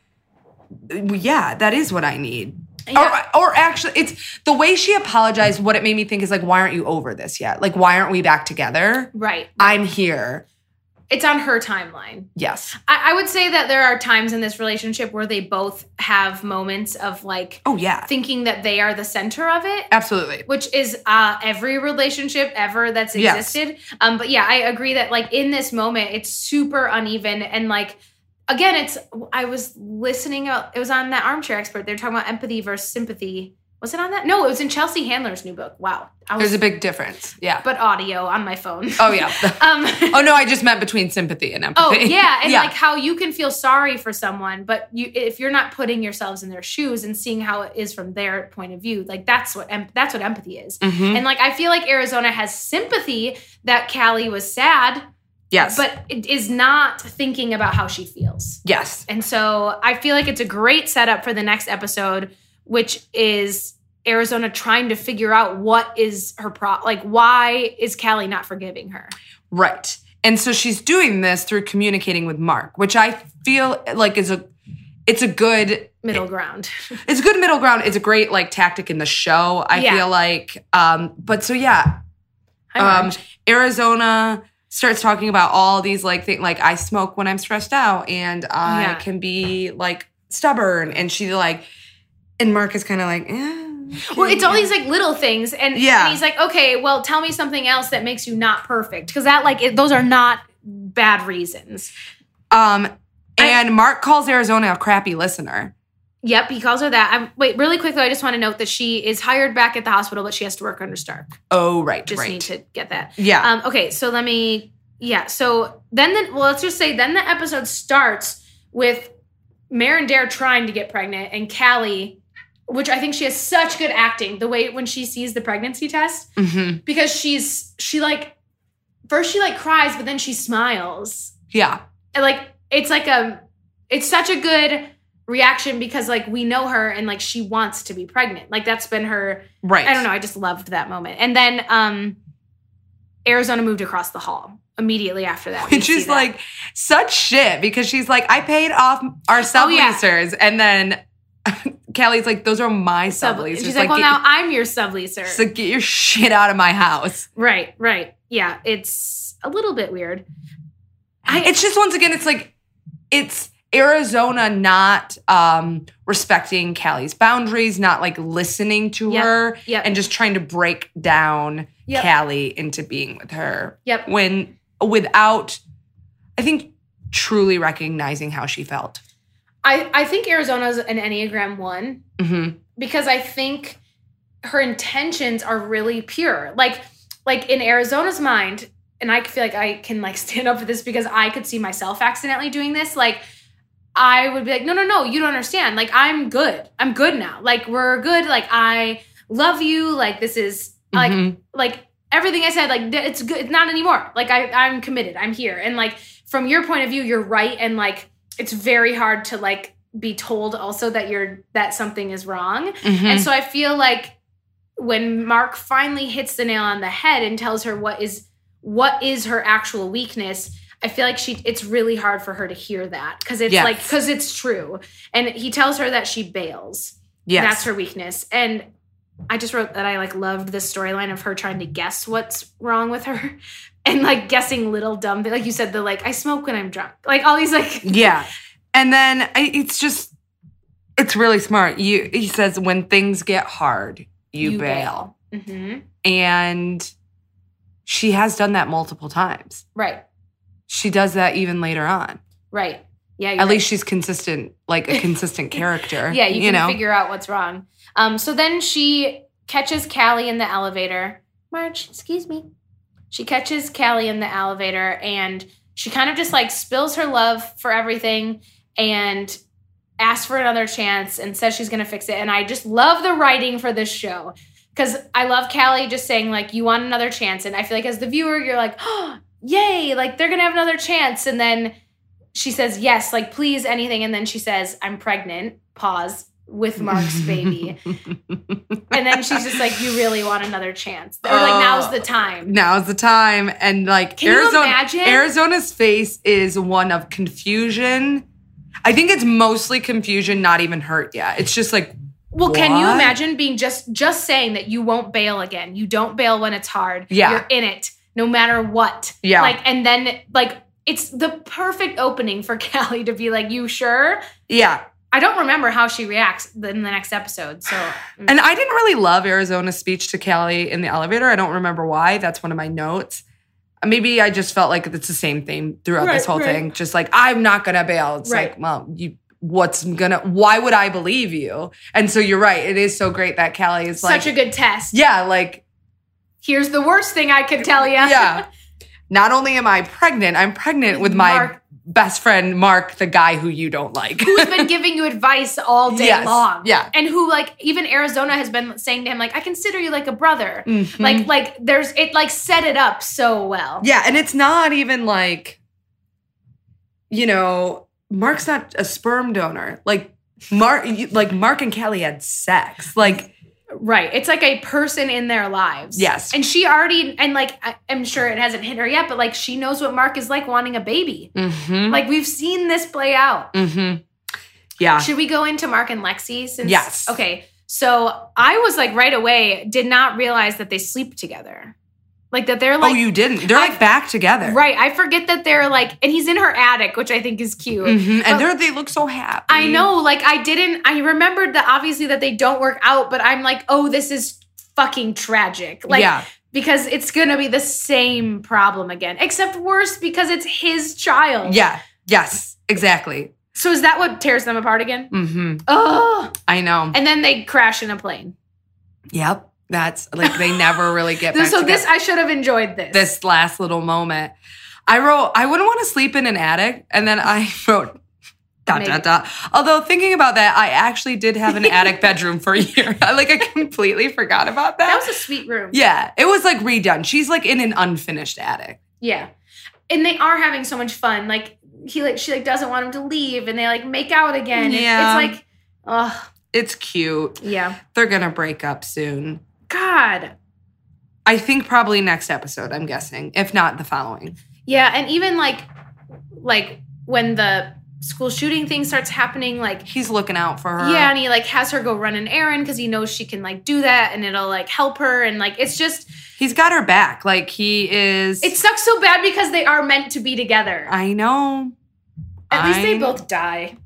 yeah, that is what I need. Yeah. Or, or actually, it's the way she apologized. What it made me think is like, why aren't you over this yet? Like, why aren't we back together? Right. I'm here. It's on her timeline. Yes. I, I would say that there are times in this relationship where they both have moments of like Oh, yeah. thinking that they are the center of it. Absolutely. Which is uh, every relationship ever that's Yes. existed. Um, but yeah, I agree that like in this moment, it's super uneven. And like, again, it's, I was listening, uh, it was on that Armchair Expert. They're talking about empathy versus sympathy. Was it on that? No, it was in Chelsea Handler's new book. Wow. I was, There's a big difference. Yeah. but audio on my phone. Oh, yeah. um, Oh, no, I just meant between sympathy and empathy. Oh yeah, and Yeah. like how you can feel sorry for someone, but you if you're not putting yourselves in their shoes and seeing how it is from their point of view, like that's what em- that's what empathy is. Mhm. And like I feel like Arizona has sympathy that Callie was sad, Yes. but it is not thinking about how she feels. yes. And so I feel like it's a great setup for the next episode, which is Arizona trying to figure out what is her pro like why is Callie not forgiving her? Right. And so she's doing this through communicating with Mark, which I feel like is a it's a good Middle ground. it's a good middle ground. It's a great like tactic in the show. I Yeah. feel like um but so yeah, Hi, um Marge. Arizona starts talking about all these like things like I smoke when I'm stressed out and I Yeah. can be like stubborn and she like and Mark is kind of like eh, Well, it's all yeah. these like little things, and, Yeah. and he's like, okay, well, tell me something else that makes you not perfect, because that like it, those are not bad reasons. Um, I- and Mark calls Arizona a crappy listener. Yep, he calls her that. I'm, wait, really quickly, I just want to note that she is hired back at the hospital, but she has to work under Stark. Oh, right, Just right. need to get that. yeah. Um, okay, so let me, yeah. So then, the, well, let's just say then the episode starts with Maren Dare trying to get pregnant, and Callie, which I think she has such good acting, the way when she sees the pregnancy test. hmm Because she's she like first she like cries, but then she smiles. Yeah. And like it's like a it's such a good reaction because like we know her and like she wants to be pregnant. Like that's been her Right. I don't know, I just loved that moment. And then um Arizona moved across the hall immediately after that. We Which see is that. like such shit because she's like, I paid off our Oh, yeah. subleasers. And then Callie's like, those are my Sub- subleasers. She's like, well, get, now I'm your subleaser. so get your shit out of my house. right, right. Yeah, it's a little bit weird. I, It's just, once again, it's like, it's Arizona not um, respecting Callie's boundaries, not like listening to Yep, her, yep. and just trying to break down Yep. Callie into being with her. Yep. When, without, I think, truly recognizing how she felt. I, I think Arizona's an Enneagram one. Mm-hmm. Because I think her intentions are really pure. Like, like in Arizona's mind, and I feel like I can like stand up for this because I could see myself accidentally doing this. Like, I would be like, no, no, no, you don't understand. Like, I'm good. I'm good now. Like, we're good. Like, I love you. Like, this is like, Mhm. like everything I said. Like, it's good. It's not anymore. Like, I, I'm committed. I'm here. And like, from your point of view, you're right. And like, it's very hard to like be told also that you're that something is wrong. Mhm. And so I feel like when Mark finally hits the nail on the head and tells her what is what is her actual weakness, I feel like she it's really hard for her to hear that because it's Yes. like because it's true. And he tells her that she bails. Yes. That's her weakness. And I just wrote that I like loved the storyline of her trying to guess what's wrong with her and like guessing little dumb like you said the like I smoke when I'm drunk. Like all these like Yeah. And then I, it's just, it's really smart. You, he says, when things get hard, you, You bail. bail. Mm-hmm. And she has done that multiple times. Right. She does that even later on. Right. Yeah. you're At right. least she's consistent, like a consistent character. Yeah, you, you can know? figure out what's wrong. Um, so then she catches Callie in the elevator. Marge, excuse me. She catches Callie in the elevator and she kind of just like spills her love for everything and asks for another chance and says she's going to fix it. And I just love the writing for this show because I love Callie just saying like, you want another chance. And I feel like as the viewer, you're like, oh, yay, like they're going to have another chance. And then she says, yes, like please anything. And then she says, I'm pregnant, pause, with Mark's baby. And then she's just like, you really want another chance. Or like, Oh. now's the time. Now's the time. And like Can you Arizona, imagine? Arizona's face is one of confusion. I think it's mostly confusion, not even hurt yet. It's just like, Well, can you what? imagine being just just saying that you won't bail again? You don't bail when it's hard. Yeah. You're in it no matter what. Yeah. Like, and then like it's the perfect opening for Callie to be like, you sure? Yeah. I don't remember how she reacts in the next episode. So And I didn't really love Arizona's speech to Callie in the elevator. I don't remember why. That's one of my notes. Maybe I just felt like it's the same thing throughout Right, this whole right. thing. Just like, I'm not going to bail. It's Right. like, well, you, what's going to, why would I believe you? And so you're right. It is so great that Callie is like, such a good test. yeah, like, Here's the worst thing I could tell you. yeah. Not only am I pregnant, I'm pregnant with my Mark. best friend, Mark, the guy who you don't like. Who's been giving you advice all day Yes, long. yeah. And who like even Arizona has been saying to him, like, I consider you like a brother. Mhm. Like, like there's it like set it up so well. Yeah, and it's not even like, you know, Mark's not a sperm donor. Like Mark, like Mark and Callie had sex. Like, Right. It's like a person in their lives. Yes. And she already, and like, I, I'm sure it hasn't hit her yet, but like, she knows what Mark is like wanting a baby. mm-hmm, Like, we've seen this play out. mm-hmm. Yeah, Should we go into Mark and Lexi? Since, Yes. Okay. So I was like, right away, did not realize that they sleep together. Like, that they're like, oh, you didn't. They're I- like back together, right. I forget that they're like, and he's in her attic, which I think is cute. Mhm, But- and they're they look so happy. I know, like I didn't, I remembered that obviously that they don't work out, but I'm like, oh, this is fucking tragic. Like, Yeah. because it's going to be the same problem again, except worse because it's his child. Yeah. Yes. Exactly. So is that what tears them apart again? Mm-hmm. Oh, I know. and then they crash in a plane. Yep. That's like they never really get back So together. this, I should have enjoyed this. this last little moment. I wrote, I wouldn't want to sleep in an attic. And then I wrote, dot, Maybe. dot, dot. Although thinking about that, I actually did have an attic bedroom for a year. I like, I completely forgot about that. That was a sweet room. yeah. It was like redone. She's like in an unfinished attic. Yeah. And they are having so much fun. Like, he like, she like doesn't want him to leave and they like make out again. Yeah. It's like, oh, It's cute. yeah. They're going to break up soon. God. I think probably next episode, I'm guessing. If not the following. Yeah, and even like like when the school shooting thing starts happening, like He's looking out for her. yeah, and he like has her go run an errand because he knows she can like do that and it'll like help her and like it's just He's got her back. Like he is. it sucks so bad because they are meant to be together. I know. At least I they know. both die.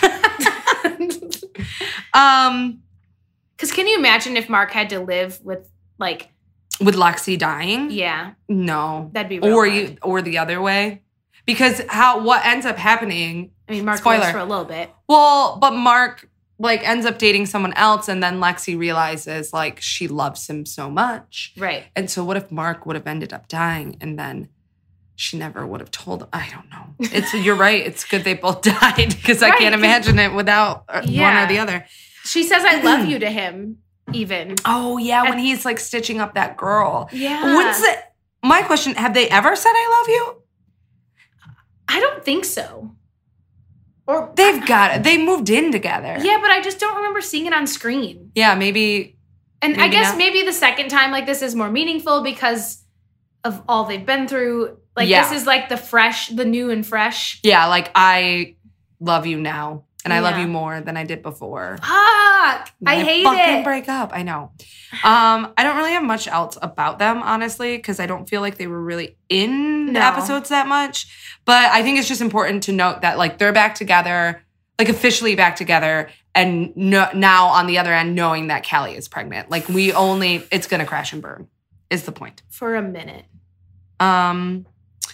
Um, Because can you imagine if Mark had to live with like with Lexi dying? yeah, No. that'd be real Or hard. you or the other way. Because how what ends up happening, I mean, Mark Spoiler. lives for a little bit. well, but Mark like ends up dating someone else and then Lexi realizes like she loves him so much. Right. And so what if Mark would have ended up dying and then she never would have told him? I don't know. It's you're right. It's good they both died because I Right, can't 'cause- imagine it without uh, one Yeah. or the other. She says I love you to him, even. Oh yeah, when And- he's like stitching up that girl. Yeah. When's the my question, have they ever said I love you? I don't think so. Or They've got it. They moved in together. yeah, but I just don't remember seeing it on screen. Yeah, maybe. And I Maybe guess not. maybe the second time like this is more meaningful because of all they've been through. Like Yeah. this is like the fresh, the new and fresh. Yeah, like I love you now, and I love Yeah. you more than I did before. Fuck! I They hate fucking it. break up. I know. Um, I don't really have much else about them, honestly, because I don't feel like they were really in the No. episodes that much. But I think it's just important to note that like they're back together. like officially back together, and no, now on the other end, knowing that Callie is pregnant. Like we only, it's gonna crash and burn, is the point. For a minute. Um,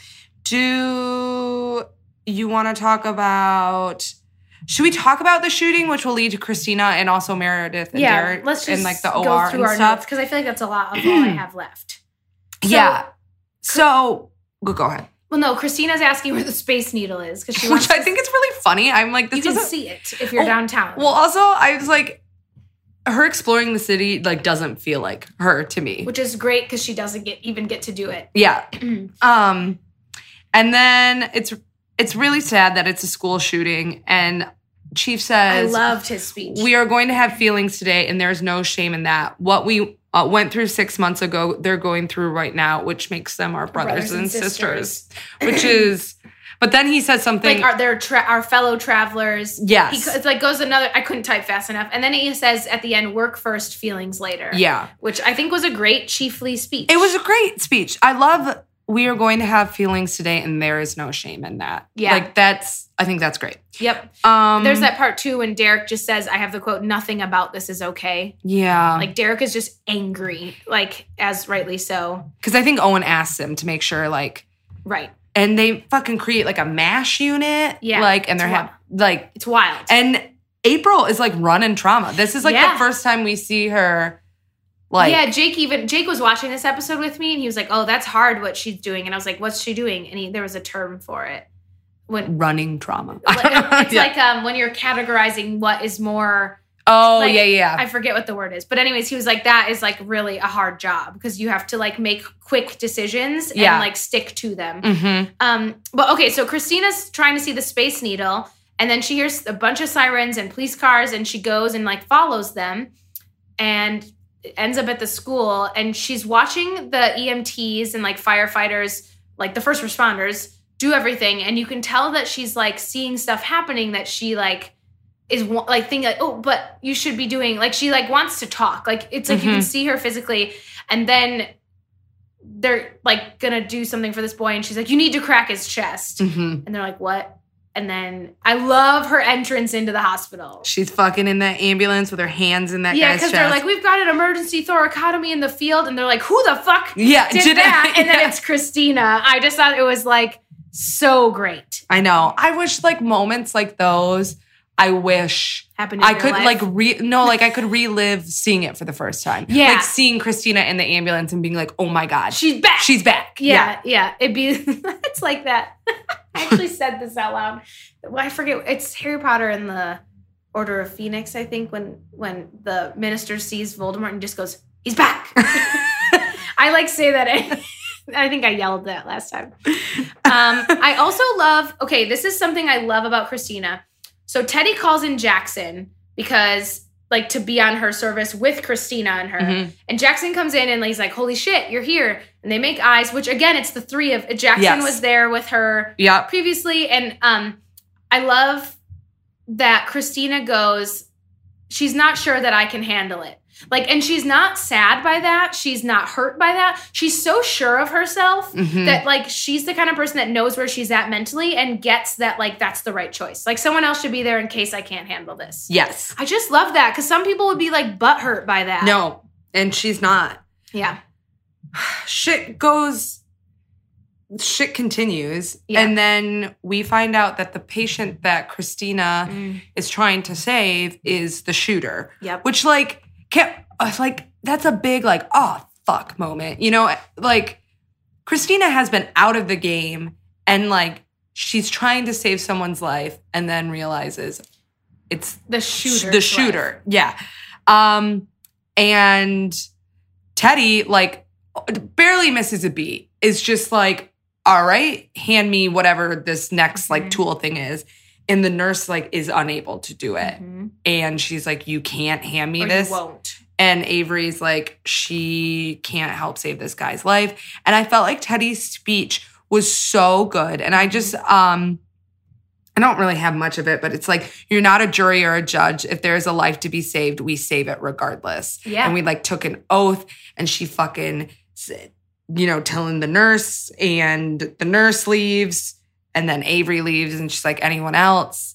do you want to talk about? Should we talk about the shooting, which will lead to Christina and also Meredith and yeah, Derek let's just and like the go O R through and our stuff? notes because I feel like that's a lot of all I have left. So, yeah. So go go ahead. Well, no, Christina's asking where the Space Needle is because she wants. Which I to, think it's really funny. I'm like, this you can doesn't see it if you're Oh, downtown. Well, also, I was like, her exploring the city like doesn't feel like her to me. Which is great because she doesn't get even get to do it. Yeah. um, and then it's it's really sad that it's a school shooting, and Chief I says, loved his speech. "We are going to have feelings today, and there's no shame in that. What we uh, went through six months ago, they're going through right now, which makes them our brothers, Brothers and, and sisters." Which is, but then he says something like our their tra- our fellow travelers. Yes. He, it's like goes another. I couldn't type fast enough, and then he says at the end, "Work first, feelings later." Yeah. which I think was a great Chief Lee speech. It was a great speech. I love. We are going to have feelings today, and there is no shame in that. Yeah. Like that's. I think that's great. Yep. Um, There's that part too when Derek just says, "I have the quote, nothing about this is okay." Yeah. Like Derek is just angry, like as rightly so. Because I think Owen asked him to make sure, like, Right. and they fucking create like a MASH unit. Yeah, Like, and they're it's have like, It's wild. and April is like running trauma. This is like Yeah. the first time we see her. Like, yeah, Jake even Jake was watching this episode with me, and he was like, "Oh, that's hard what she's doing," and I was like, "What's she doing?" And he, there was a term for it. When running trauma. it's Yeah. like um, when you're categorizing what is more. Oh like, yeah, yeah. I forget what the word is, but anyways, he was like, "That is like really a hard job because you have to like make quick decisions and Yeah. like stick to them." Mm-hmm. Um, but okay, so Christina's trying to see the Space Needle, and then she hears a bunch of sirens and police cars, and she goes and like follows them, and ends up at the school, and she's watching the E M Ts and like firefighters, like the first responders, do everything, and you can tell that she's like seeing stuff happening that she like is wa- like thinking like, oh, but you should be doing, like she like wants to talk, like it's like you can Mhm. see her physically, and then they're like gonna do something for this boy, and she's like, you need to crack his chest, Mm-hmm. and they're like, what? And then I love her entrance into the hospital. She's fucking in that ambulance with her hands in that Yeah, guy's because chest. they're like, we've got an emergency thoracotomy in the field, and they're like, who the fuck yeah, did, did that? I- And then yeah. it's Christina. I just thought it was like so great. I know. I wish like moments like those. I wish Happened in I real could life. like re no, like I could relive seeing it for the first time. Yeah. Like seeing Christina in the ambulance and being like, oh my God. She's back. She's back. Yeah, yeah. It'd be it's like that. I actually said this out loud. Well, I forget. It's Harry Potter and the Order of Phoenix, I think, when when the minister sees Voldemort and just goes, he's back. I like say that. I think I yelled that last time. Um, I also love, okay, this is something I love about Christina. So Teddy calls in Jackson because like to be on her service with Christina and her. Mhm. And Jackson comes in and he's like, holy shit, you're here. And they make eyes, which again, it's the three of Jackson Yes. was there with her Yeah. previously. And um, I love that Christina goes, she's not sure that I can handle it. Like, and she's not sad by that. She's not hurt by that. She's so sure of herself Mhm. that like she's the kind of person that knows where she's at mentally and gets that like that's the right choice. Like someone else should be there in case I can't handle this. Yes. I just love that because some people would be like butthurt by that. No. And she's not. Yeah. Shit goes, shit continues. Yeah. And then we find out that the patient that Christina Mm. is trying to save is the shooter. Yep. Which like, can't, uh, like that's a big like, oh, fuck moment. You know, like Christina has been out of the game and like she's trying to save someone's life and then realizes it's The shooter. the shooter. Yeah. Um, and Teddy, like, barely misses a beat. Is just like, all right, hand me whatever this next, like, Mhm. tool thing is. And the nurse, like, is unable to do it. Mm-hmm. And she's like, you can't hand me Or this. you won't. And Avery's like, she can't help save this guy's life. And I felt like Teddy's speech was so good. And I just, um, I don't really have much of it, but it's like, you're not a jury or a judge. If there's a life to be saved, we save it regardless. Yeah. And we like took an oath and she fucking, said, you know, telling the nurse and the nurse leaves and then Avery leaves and she's like, anyone else?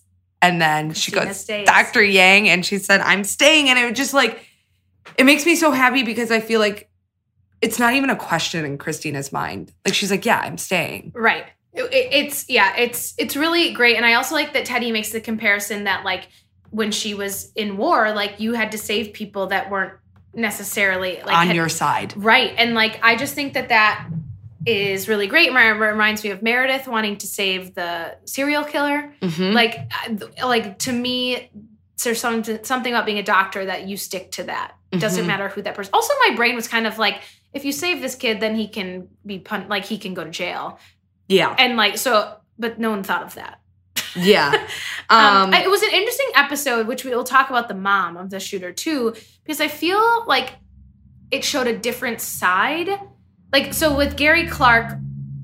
And then Christina she goes, stays. Doctor Yang, and she said, I'm staying. And it was just like, it makes me so happy because I feel like it's not even a question in Christina's mind. Like, she's like, yeah, I'm staying. Right. It, it's, yeah, it's it's really great. And I also like that Teddy makes the comparison that, like, when she was in war, like, you had to save people that weren't necessarily like on had, your side. Right. And like, I just think that that is really great. It reminds me of Meredith wanting to save the serial killer. Mm-hmm. Like, like to me, there's something, something about being a doctor that you stick to that. It doesn't mm-hmm. matter who that person. Also, my brain was kind of like, if you save this kid, then he can be pun- like he can go to jail. Yeah. And like, so, but no one thought of that. Yeah. um, um, it was an interesting episode, which we will talk about the mom of the shooter too, because I feel like it showed a different side. Like, so with Gary Clark,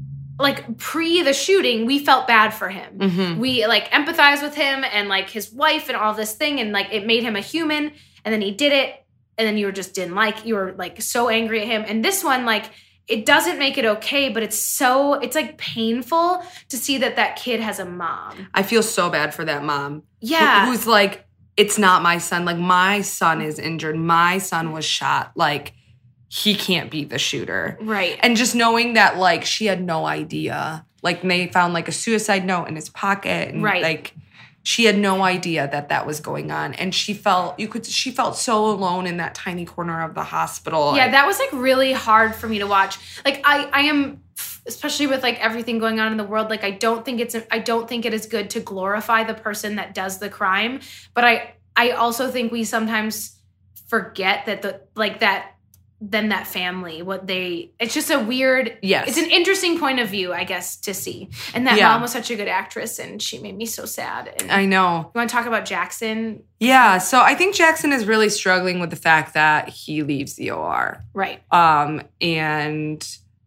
like pre the shooting, we felt bad for him. Mm-hmm. We like empathized with him and like his wife and all this thing. And like, it made him a human. And then he did it. And then you were just didn't like, you were like so angry at him. And this one, like, it doesn't make it okay, but it's so, it's like painful to see that that kid has a mom. I feel so bad for that mom. Yeah. Who, who's like, it's not my son. Like, my son is injured. My son was shot. Like, he can't be the shooter. Right. And just knowing that, like, she had no idea. Like, they found, like, a suicide note in his pocket. And, right. like, she had no idea that that was going on. And she felt, you could, she felt so alone in that tiny corner of the hospital. Yeah, and, that was, like, really hard for me to watch. Like, I, I am, especially with, like, everything going on in the world, like, I don't think it's, I don't think it is good to glorify the person that does the crime. But I, I also think we sometimes forget that the, like, that, then that family, what they, it's just a weird, yes. It's an interesting point of view, I guess, to see. And that yeah. mom was such a good actress and she made me so sad. And I know. You want to talk about Jackson? Yeah. So I think Jackson is really struggling with the fact that he leaves the O R. Right. Um, and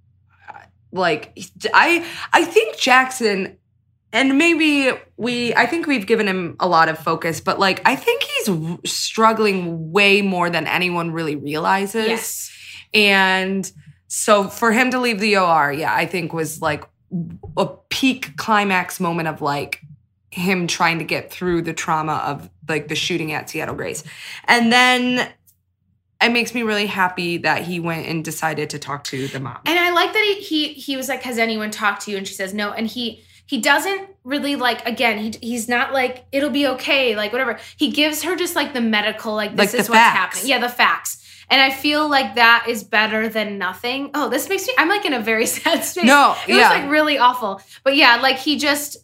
like, I, I think Jackson, and maybe we, I think we've given him a lot of focus, but like, I think he's struggling way more than anyone really realizes. Yes. And so for him to leave the O R, yeah, I think was like a peak climax moment of like him trying to get through the trauma of like the shooting at Seattle Grace. And then it makes me really happy that he went and decided to talk to the mom. And I like that he, he, he was like, has anyone talked to you? And she says no. And he, He doesn't really like, again, he he's not like, it'll be okay, like whatever. He gives her just like the medical, like this like is the what's facts. happening. Yeah, the facts. And I feel like that is better than nothing. Oh, this makes me, I'm like in a very sad space. No, It yeah. was like really awful. But yeah, like he just,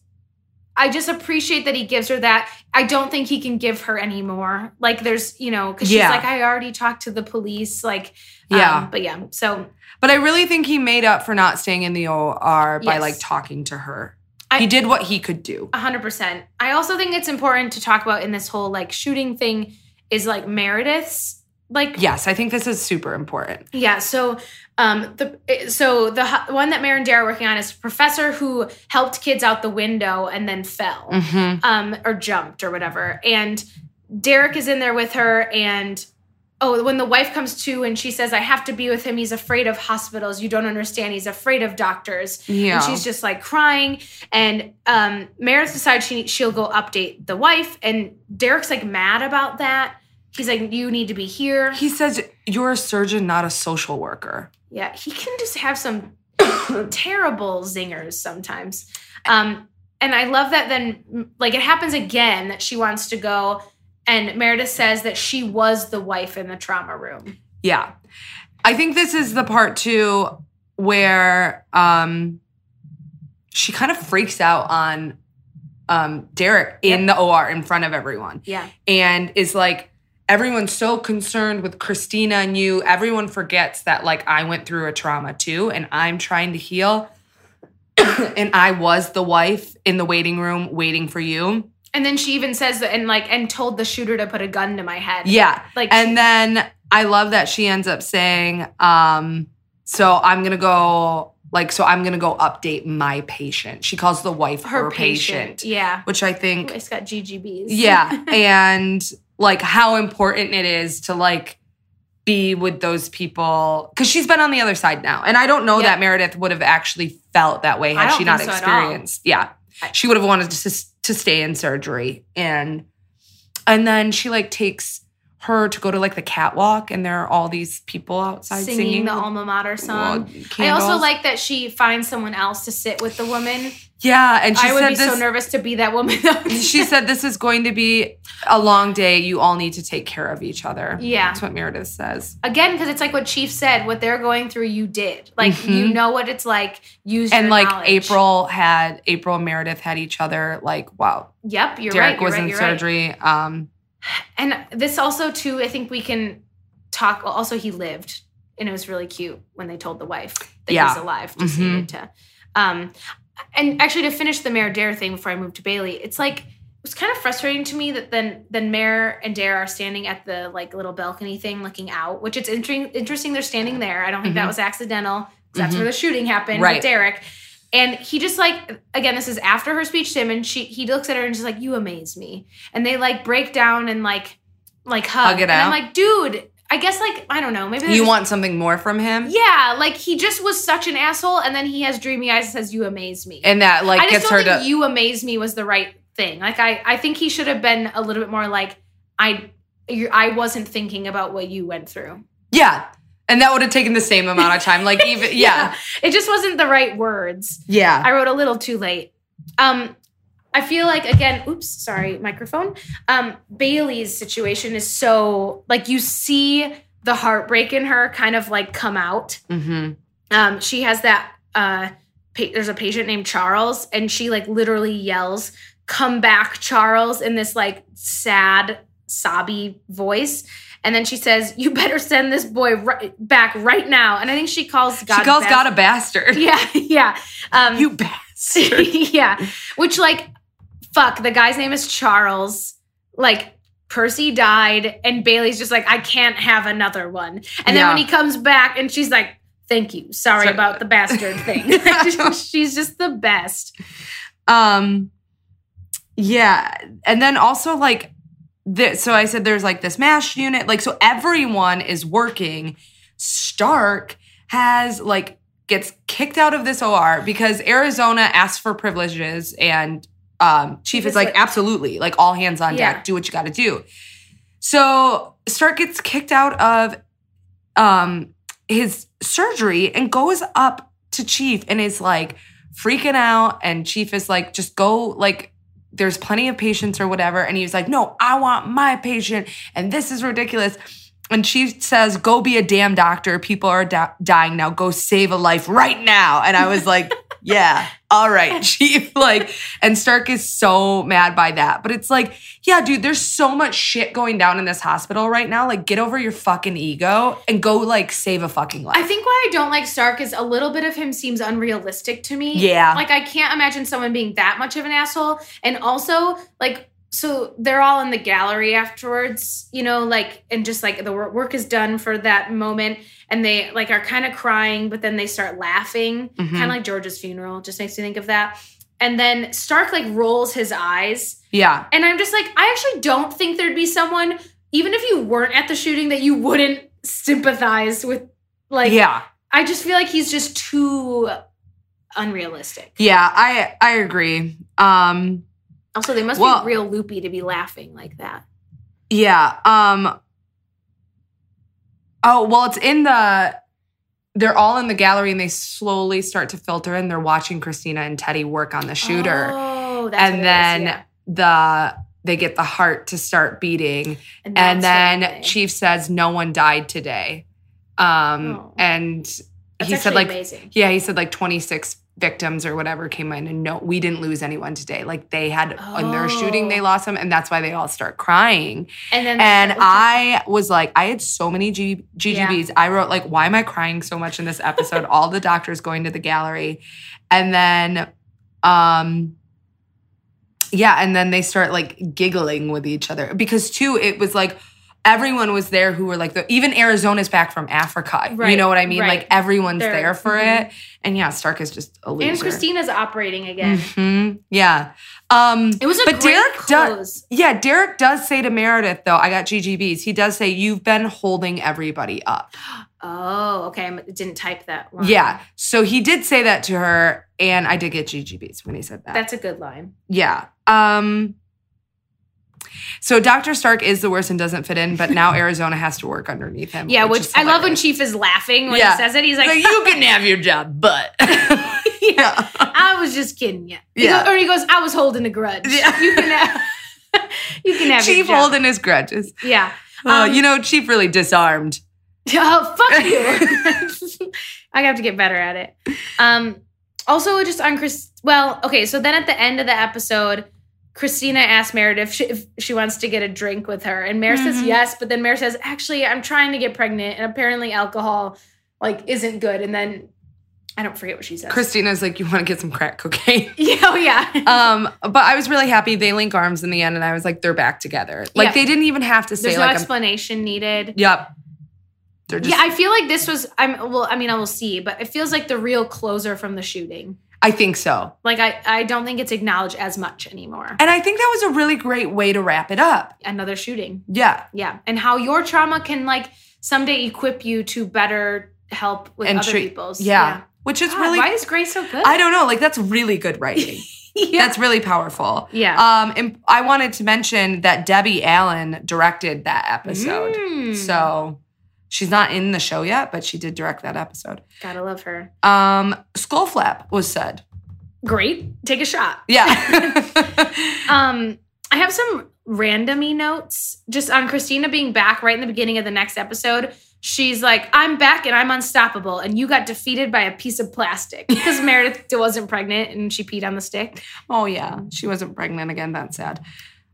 I just appreciate that he gives her that. I don't think he can give her any more. Like there's, you know, because she's Yeah. like, I already talked to the police. Like, yeah. Um, but yeah, so. But I really think he made up for not staying in the O R by Yes. like talking to her. I, he did what he could do. A hundred percent. I also think it's important to talk about in this whole like shooting thing is like Meredith's like. Yes, I think this is super important. Yeah. So, um, the so the one that Mare and Dara are working on is a professor who helped kids out the window and then fell, Mm-hmm. um, or jumped or whatever. And Derek is in there with her and. Oh, when the wife comes to and she says, I have to be with him. He's afraid of hospitals. You don't understand. He's afraid of doctors. Yeah. And she's just like crying. And um, Meredith decides she, she'll go update the wife. And Derek's like mad about that. He's like, you need to be here. He says, you're a surgeon, not a social worker. Yeah, he can just have some terrible zingers sometimes. Um, and I love that then, like, it happens again that she wants to go. And Meredith says that she was the wife in the trauma room. Yeah. I think this is the part, too, where um, she kind of freaks out on um, Derek in Yep. the O R in front of everyone. Yeah. And is like, everyone's so concerned with Christina and you. Everyone forgets that, like, I went through a trauma, too, and I'm trying to heal. And I was the wife in the waiting room waiting for you. And then she even says that and like and told the shooter to put a gun to my head. Yeah. Like and then I love that she ends up saying, um, so I'm gonna go like so I'm gonna go update my patient. She calls the wife her, her patient. patient. Yeah. Which I think It's got G G Bs. Yeah. And like how important it is to like be with those people. Cause she's been on the other side now. And I don't know Yep. that Meredith would have actually felt that way I had don't she not think so at all. experienced. Yeah. She would have wanted to to stay in surgery. And and then she like takes her to go to like the catwalk, and there are all these people outside singing, singing the alma mater song. Well, I also like that she finds someone else to sit with the woman. Yeah, and she I would said be this, so nervous to be that woman. She said this is going to be a long day. You all need to take care of each other. Yeah. That's what Meredith says. Again, because it's like what Chief said, what they're going through, you did. Like, Mm-hmm. you know what it's like. Use And your like knowledge. April had, April and Meredith had each other. Like, wow. Yep, you're Derek right. You're was right, in you're surgery. Right. Um, And this also, too, I think we can talk. Also, he lived. And it was really cute when they told the wife that Yeah. he's alive. Just Mhm. needed to. Um, and actually, to finish the Mayor Dare thing before I move to Bailey, it's like, it was kind of frustrating to me that then then Mayor and Dare are standing at the like little balcony thing looking out, which it's interesting. Interesting they're standing there. I don't think Mhm. that was accidental. 'Cause that's Mhm. where the shooting happened Right. with Derek. And he just like, again, this is after her speech to him, and she he looks at her and just like, you amaze me. And they like break down and like like hug. Hug it and out. I'm like, dude, I guess like, I don't know. Maybe they're you just- want something more from him? Yeah, like he just was such an asshole, and then he has dreamy eyes and says, you amaze me. And that like I just gets don't her think to. you amaze me was the right thing. Like I, I think he should have been a little bit more like, I, you I wasn't thinking about what you went through. Yeah. And that would have taken the same amount of time. Like even, yeah. It just wasn't the right words. Yeah. I wrote a little too late. Um, I feel like, again, oops, sorry, microphone. Um, Bailey's situation is so, like, you see the heartbreak in her kind of, like, come out. Mm-hmm. Um, she has that, uh, pa- there's a patient named Charles, and she, like, literally yells, come back, Charles, in this, like, sad, sobby voice. And then she says, you better send this boy right back right now. And I think she calls God She calls bas- God a bastard. Yeah, yeah. Um, You bastard. yeah. Which, like, fuck, the guy's name is Charles. Like, Percy died, and Bailey's just like, I can't have another one. And then Yeah. when he comes back, and she's like, thank you. Sorry Sorry. about the bastard thing. She's just the best. Um, yeah. And then also like, this, so I said there's like this MASH unit. Like, so everyone is working. Stark has like, gets kicked out of this O R because Arizona asked for privileges, and um, Chief is It's like, like- absolutely, like all hands on deck, Yeah. do what you got to do. So Stark gets kicked out of um, his surgery and goes up to Chief and is like freaking out. And Chief is like, just go, like, there's plenty of patients or whatever. And he's like, no, I want my patient. And this is ridiculous. And Chief says, go be a damn doctor. People are da- dying now. Go save a life right now. And I was like, yeah, all right, Chief. Like, and Stark is so mad by that. But it's like, yeah, dude, there's so much shit going down in this hospital right now. Like, get over your fucking ego and go, like, save a fucking life. I think why I don't like Stark is a little bit of him seems unrealistic to me. Yeah. Like, I can't imagine someone being that much of an asshole. And also, like, so they're all in the gallery afterwards, you know, like, and just like the wor- work is done for that moment, and they like are kind of crying, but then they start laughing, Mhm. kind of like George's funeral. Just makes me think of that. And then Stark like rolls his eyes, yeah. and I'm just like, I actually don't think there'd be someone, even if you weren't at the shooting, that you wouldn't sympathize with. Like, yeah. I just feel like he's just too unrealistic. Yeah, I I agree. Um, Also, they must Well- be real loopy to be laughing like that. yeah. Um, oh, well, it's in the, they're all in the gallery and they slowly start to filter in. They're watching Christina and Teddy work on the shooter. Oh, that's and what it is, then yeah. the, they get the heart to start beating. and, And that's then when they- Chief says, no one died today. Um, Oh. and that's he said actually like, amazing. yeah, he said like twenty-six victims or whatever came in, and no, we didn't lose anyone today. Like they had in their shooting, they Oh. lost them, and that's why they all start crying. And then And which- I was like, I had so many G- Yeah. GGBs. I wrote like, why am I crying so much in this episode? All the doctors going to the gallery, and then, um, yeah, and then they start like giggling with each other because too, it was like, everyone was there who were like, the, even Arizona's back from Africa. Right, You know what I mean? right. Like everyone's They're- there for mhm. it. And yeah, Stark is just a loser. And Christina's operating again. hmm Yeah. Um, It was a but great Derek close. does, yeah, Derek does say to Meredith, though, I got G G Bs. He does say, you've been holding everybody up. Oh, okay. I didn't type that line. Yeah. So he did say that to her, and I did get G G Bs when he said that. That's a good line. Yeah. Um, so Doctor Stark is the worst and doesn't fit in, but now Arizona has to work underneath him. Yeah, which, is I love when hilarious. Chief is laughing when Yeah. he says it. He's like, Like, you can have your job, but. yeah. I was just kidding you. He Yeah. go- or he goes, I was holding a grudge. Yeah. You can have, you can have Chief your job. holding his grudges. Yeah. Uh, Um, you know, Chief really disarmed. Oh, fuck you. I have to get better at it. Um, also, just on Chris. Well, okay. So then at the end of the episode, Christina asks Meredith if she, if she wants to get a drink with her, and Mare says Mhm. yes. But then Mare says, "Actually, I'm trying to get pregnant, and apparently alcohol like isn't good." And then I don't forget what she says. Christina's like, you want to get some crack cocaine? Yeah, oh yeah. um, but I was really happy they link arms in the end, and I was like, they're back together. Like Yeah. they didn't even have to say There's no like, I'm- explanation needed. yep. They're just. Yeah, I feel like this was. I'm well. I mean, I will see, but it feels like the real closer from the shooting. I think so. Like I, I don't think it's acknowledged as much anymore. And I think that was a really great way to wrap it up. Another shooting. Yeah. Yeah. And how your trauma can like someday equip you to better help with And other treat- people's. Yeah. Which is God, really, why is Grace so good? I don't know, like that's really good writing. yeah. That's really powerful. Yeah. Um, and I wanted to mention that Debbie Allen directed that episode. Mm. So she's not in the show yet, but she did direct that episode. Gotta love her. Um, Skull Flap was said. Great. Take a shot. Yeah. Um, I have some randomy notes just on Christina being back right in the beginning of the next episode. She's like, I'm back and I'm unstoppable. And you got defeated by a piece of plastic because Meredith wasn't pregnant and she peed on the stick. Oh yeah, she wasn't pregnant again. That's sad.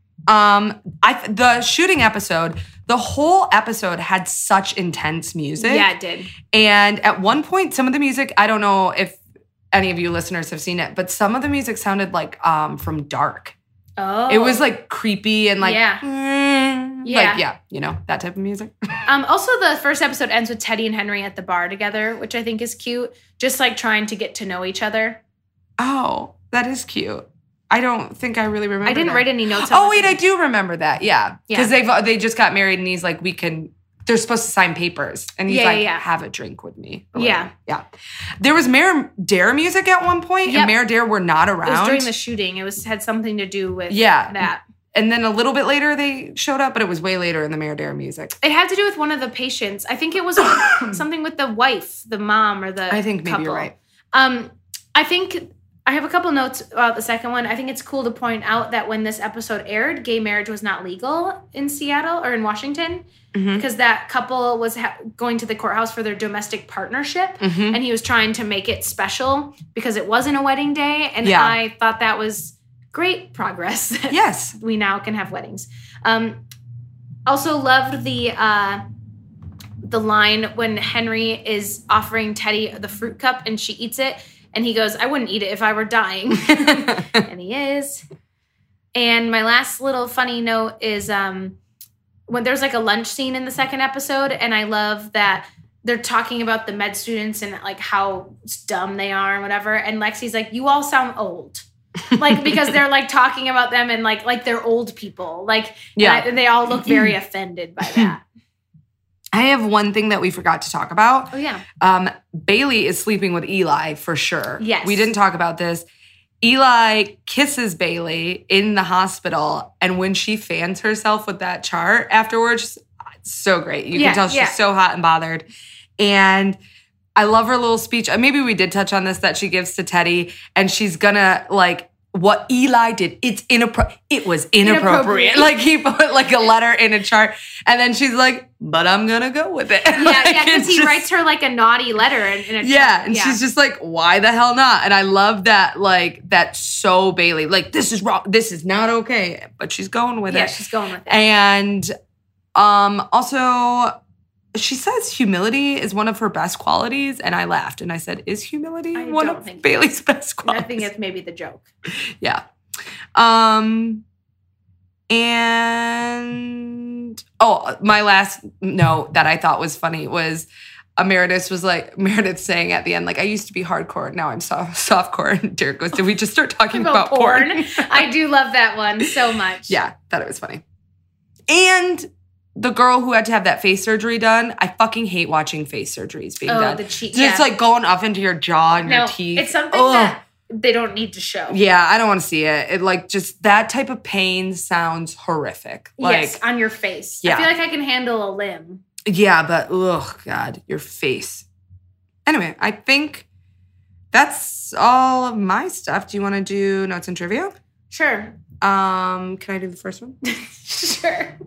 Um, I the shooting episode, the whole episode had such intense music. Yeah, it did. And at one point, some of the music, I don't know if any of you listeners have seen it, but some of the music sounded like um from Dark. Oh. It was like creepy and like, Yeah. mm, Yeah. like yeah, you know, that type of music. Um, also, the first episode ends with Teddy and Henry at the bar together, which I think is cute. Just like trying to get to know each other. Oh, that is cute. I don't think I really remember. I didn't that. write any notes on Oh this. wait, I do remember that. Yeah, Yeah. because they've they just got married, and he's like, we can. They're supposed to sign papers, and he's Yeah, like, yeah, yeah. have a drink with me. or Yeah. whatever. yeah. There was Mayor Dare music at one point, Yep. and Mayor Dare were not It around. was during the shooting. It was had something to do with Yeah. that. And then a little bit later they showed up, but it was way later in the Mayor Dare music. It had to do with one of the patients. I think it was something with the wife, the mom, or the I think maybe couple. you're right. Um, I think I have a couple notes about the second one. I think it's cool to point out that when this episode aired, gay marriage was not legal in Seattle or in Washington Mhm. because that couple was ha- going to the courthouse for their domestic partnership, Mhm. and he was trying to make it special because it wasn't a wedding day. And Yeah. I thought that was great progress. Yes. We now can have weddings. Um, also loved the uh, the line when Henry is offering Teddy the fruit cup and she eats it, and he goes, "I wouldn't eat it if I were dying," and he is. And my last little funny note is um, when there's like a lunch scene in the second episode, and I love that they're talking about the med students and like how dumb they are and whatever. And Lexi's like, "You all sound old." Like because they're like talking about them and like like they're old people, like Yeah. and, I, and they all look very offended by that. I have one thing that we forgot to talk about. Oh yeah, Um, Bailey is sleeping with Eli for sure. Yes. We didn't talk about this. Eli kisses Bailey in the hospital, and when she fans herself with that chart afterwards, it's so great. You Yeah, can tell she's yeah. so hot and bothered. And I love her little speech. Maybe we did touch on this that she gives to Teddy, and she's gonna like what Eli did. It's inappropriate. It was inappropriate. Inappropriate. Like he put like a letter in a chart, and then she's like, "But I'm gonna go with it." yeah, Like, yeah, because it's he just- writes her like a naughty letter in, in a yeah, and she's just like, why the hell not? And I love that, like, that's so Bailey. Like, this is wrong. This is not okay. But she's going with yeah, it. she's going with it. And um, also, she says humility is one of her best qualities. And I laughed and I said, is humility I one don't of think Bailey's best And I qualities? think it's maybe the joke. Yeah. Um, And, oh, my last note that I thought was funny was uh, Meredith was like, Meredith saying at the end, like, I used to be hardcore, now I'm soft, softcore. And Derek goes, did we just start talking about, about porn? porn? I do love that one so much. Yeah, thought it was funny. And the girl who had to have that face surgery done, I fucking hate watching face surgeries being oh, done. the cheek. It's yeah. like going up into your jaw and no, your teeth. It's something Ugh. that they don't need to show. Yeah, I don't want to see it. It like just that type of pain sounds horrific. Like, yes, on your face. Yeah. I feel like I can handle a limb. Yeah, but oh God, your face. Anyway, I think that's all of my stuff. Do you want to do notes and trivia? Sure. Um, can I do the first one? Sure.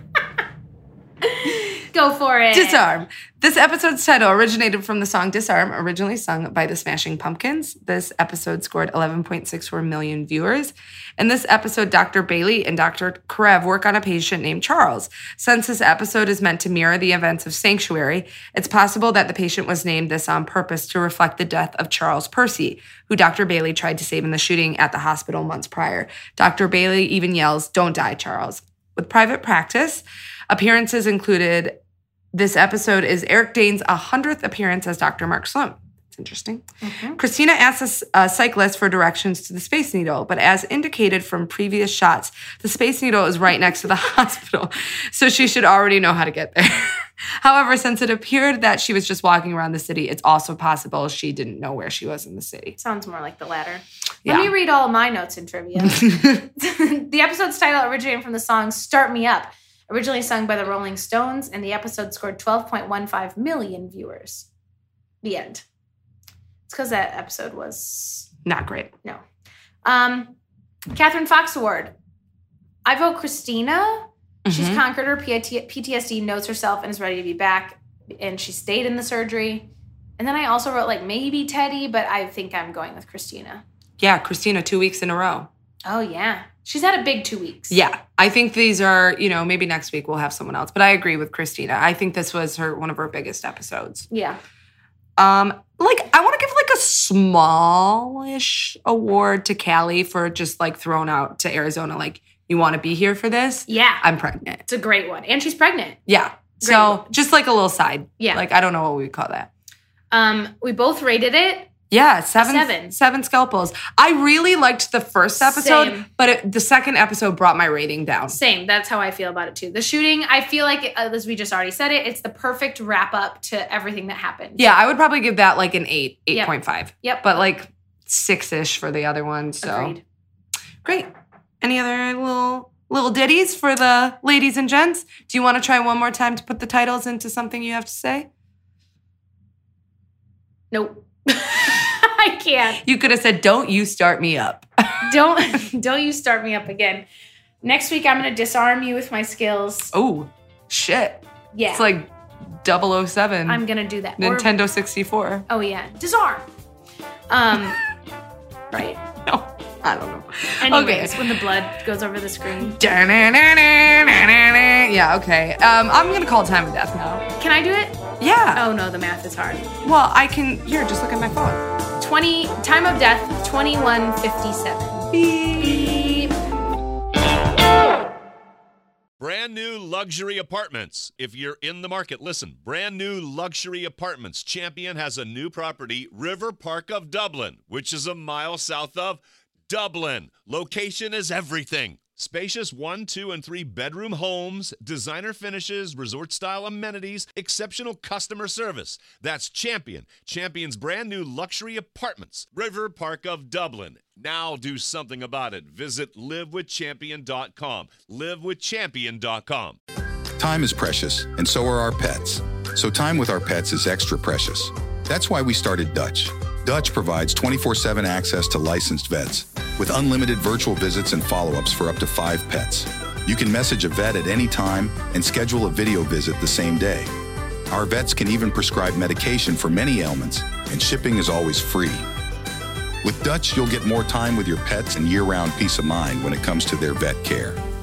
Go for it. Disarm. This episode's title originated from the song Disarm, originally sung by the Smashing Pumpkins. This episode scored eleven point six four million viewers. In this episode, Doctor Bailey and Doctor Karev work on a patient named Charles. Since this episode is meant to mirror the events of Sanctuary, it's possible that the patient was named this on purpose to reflect the death of Charles Percy, who Doctor Bailey tried to save in the shooting at the hospital months prior. Doctor Bailey even yells, "Don't die, Charles." With private practice, appearances included, this episode is Eric Dane's one hundredth appearance as Doctor Mark Sloan. It's interesting. Mm-hmm. Christina asks a cyclist for directions to the Space Needle, but as indicated from previous shots, the Space Needle is right next to the hospital, so she should already know how to get there. However, since it appeared that she was just walking around the city, it's also possible she didn't know where she was in the city. Sounds more like the latter. Yeah. Let me read all of my notes in trivia. The episode's title originated from the song Start Me Up, originally sung by the Rolling Stones, and the episode scored twelve point one five million viewers. The end. It's because that episode was... Not great. No. Um, Catherine Fox Award. I vote Christina. Mm-hmm. She's conquered her P T S D, knows herself, and is ready to be back. And she stayed in the surgery. And then I also wrote, like, maybe Teddy, but I think I'm going with Christina. Yeah, Christina, two weeks in a row. Oh, yeah. She's had a big two weeks. Yeah. I think these are, you know, maybe next week we'll have someone else. But I agree with Christina. I think this was her one of her biggest episodes. Yeah. Um, like, I want to give, like, a smallish award to Callie for just, like, throwing out to Arizona, like, you want to be here for this? Yeah. I'm pregnant. It's a great one. And she's pregnant. Yeah. Great so one. Just, like, a little side. Yeah. Like, I don't know what we would call that. Um, we both rated it. Yeah, seven, Seven. seven scalpels. I really liked the first episode, Same. but it, the second episode brought my rating down. Same. That's how I feel about it, too. The shooting, I feel like, as we just already said it, it's the perfect wrap-up to everything that happened. Yeah, I would probably give that, like, an eight, eight Yep. point five. Yep. But, like, six-ish for the other one, so. Agreed. Great. Any other little little ditties for the ladies and gents? Do you want to try one more time to put the titles into something you have to say? Nope. I can't. You could have said, don't you start me up. Don't don't you start me up again. Next week, I'm going to disarm you with my skills. Oh, shit. Yeah. It's like double oh seven. I'm going to do that. Nintendo Or, sixty-four. oh, yeah. Disarm. Um, right? No, I don't know. Anyways, Okay. when the blood goes over the screen. Yeah, okay. Um, I'm going to call time of death now. Can I do it? Yeah. Oh, no, the math is hard. Well, I can. Here, just look at my phone. twenty, time of death, twenty-one fifty-seven. Beep. Brand new luxury apartments. If you're in the market, listen. Brand new luxury apartments. Champion has a new property, River Park of Dublin, which is a mile south of Dublin. Location is everything. Spacious one, two, and three bedroom homes, designer finishes, resort-style amenities, exceptional customer service. That's Champion. Champion's brand new luxury apartments. River Park of Dublin. Now do something about it. Visit live with champion dot com. live with champion dot com. Time is precious, and so are our pets. So time with our pets is extra precious. That's why we started Dutch. Dutch provides twenty-four seven access to licensed vets with unlimited virtual visits and follow-ups for up to five pets. You can message a vet at any time and schedule a video visit the same day. Our vets can even prescribe medication for many ailments, and shipping is always free. With Dutch, you'll get more time with your pets and year-round peace of mind when it comes to their vet care.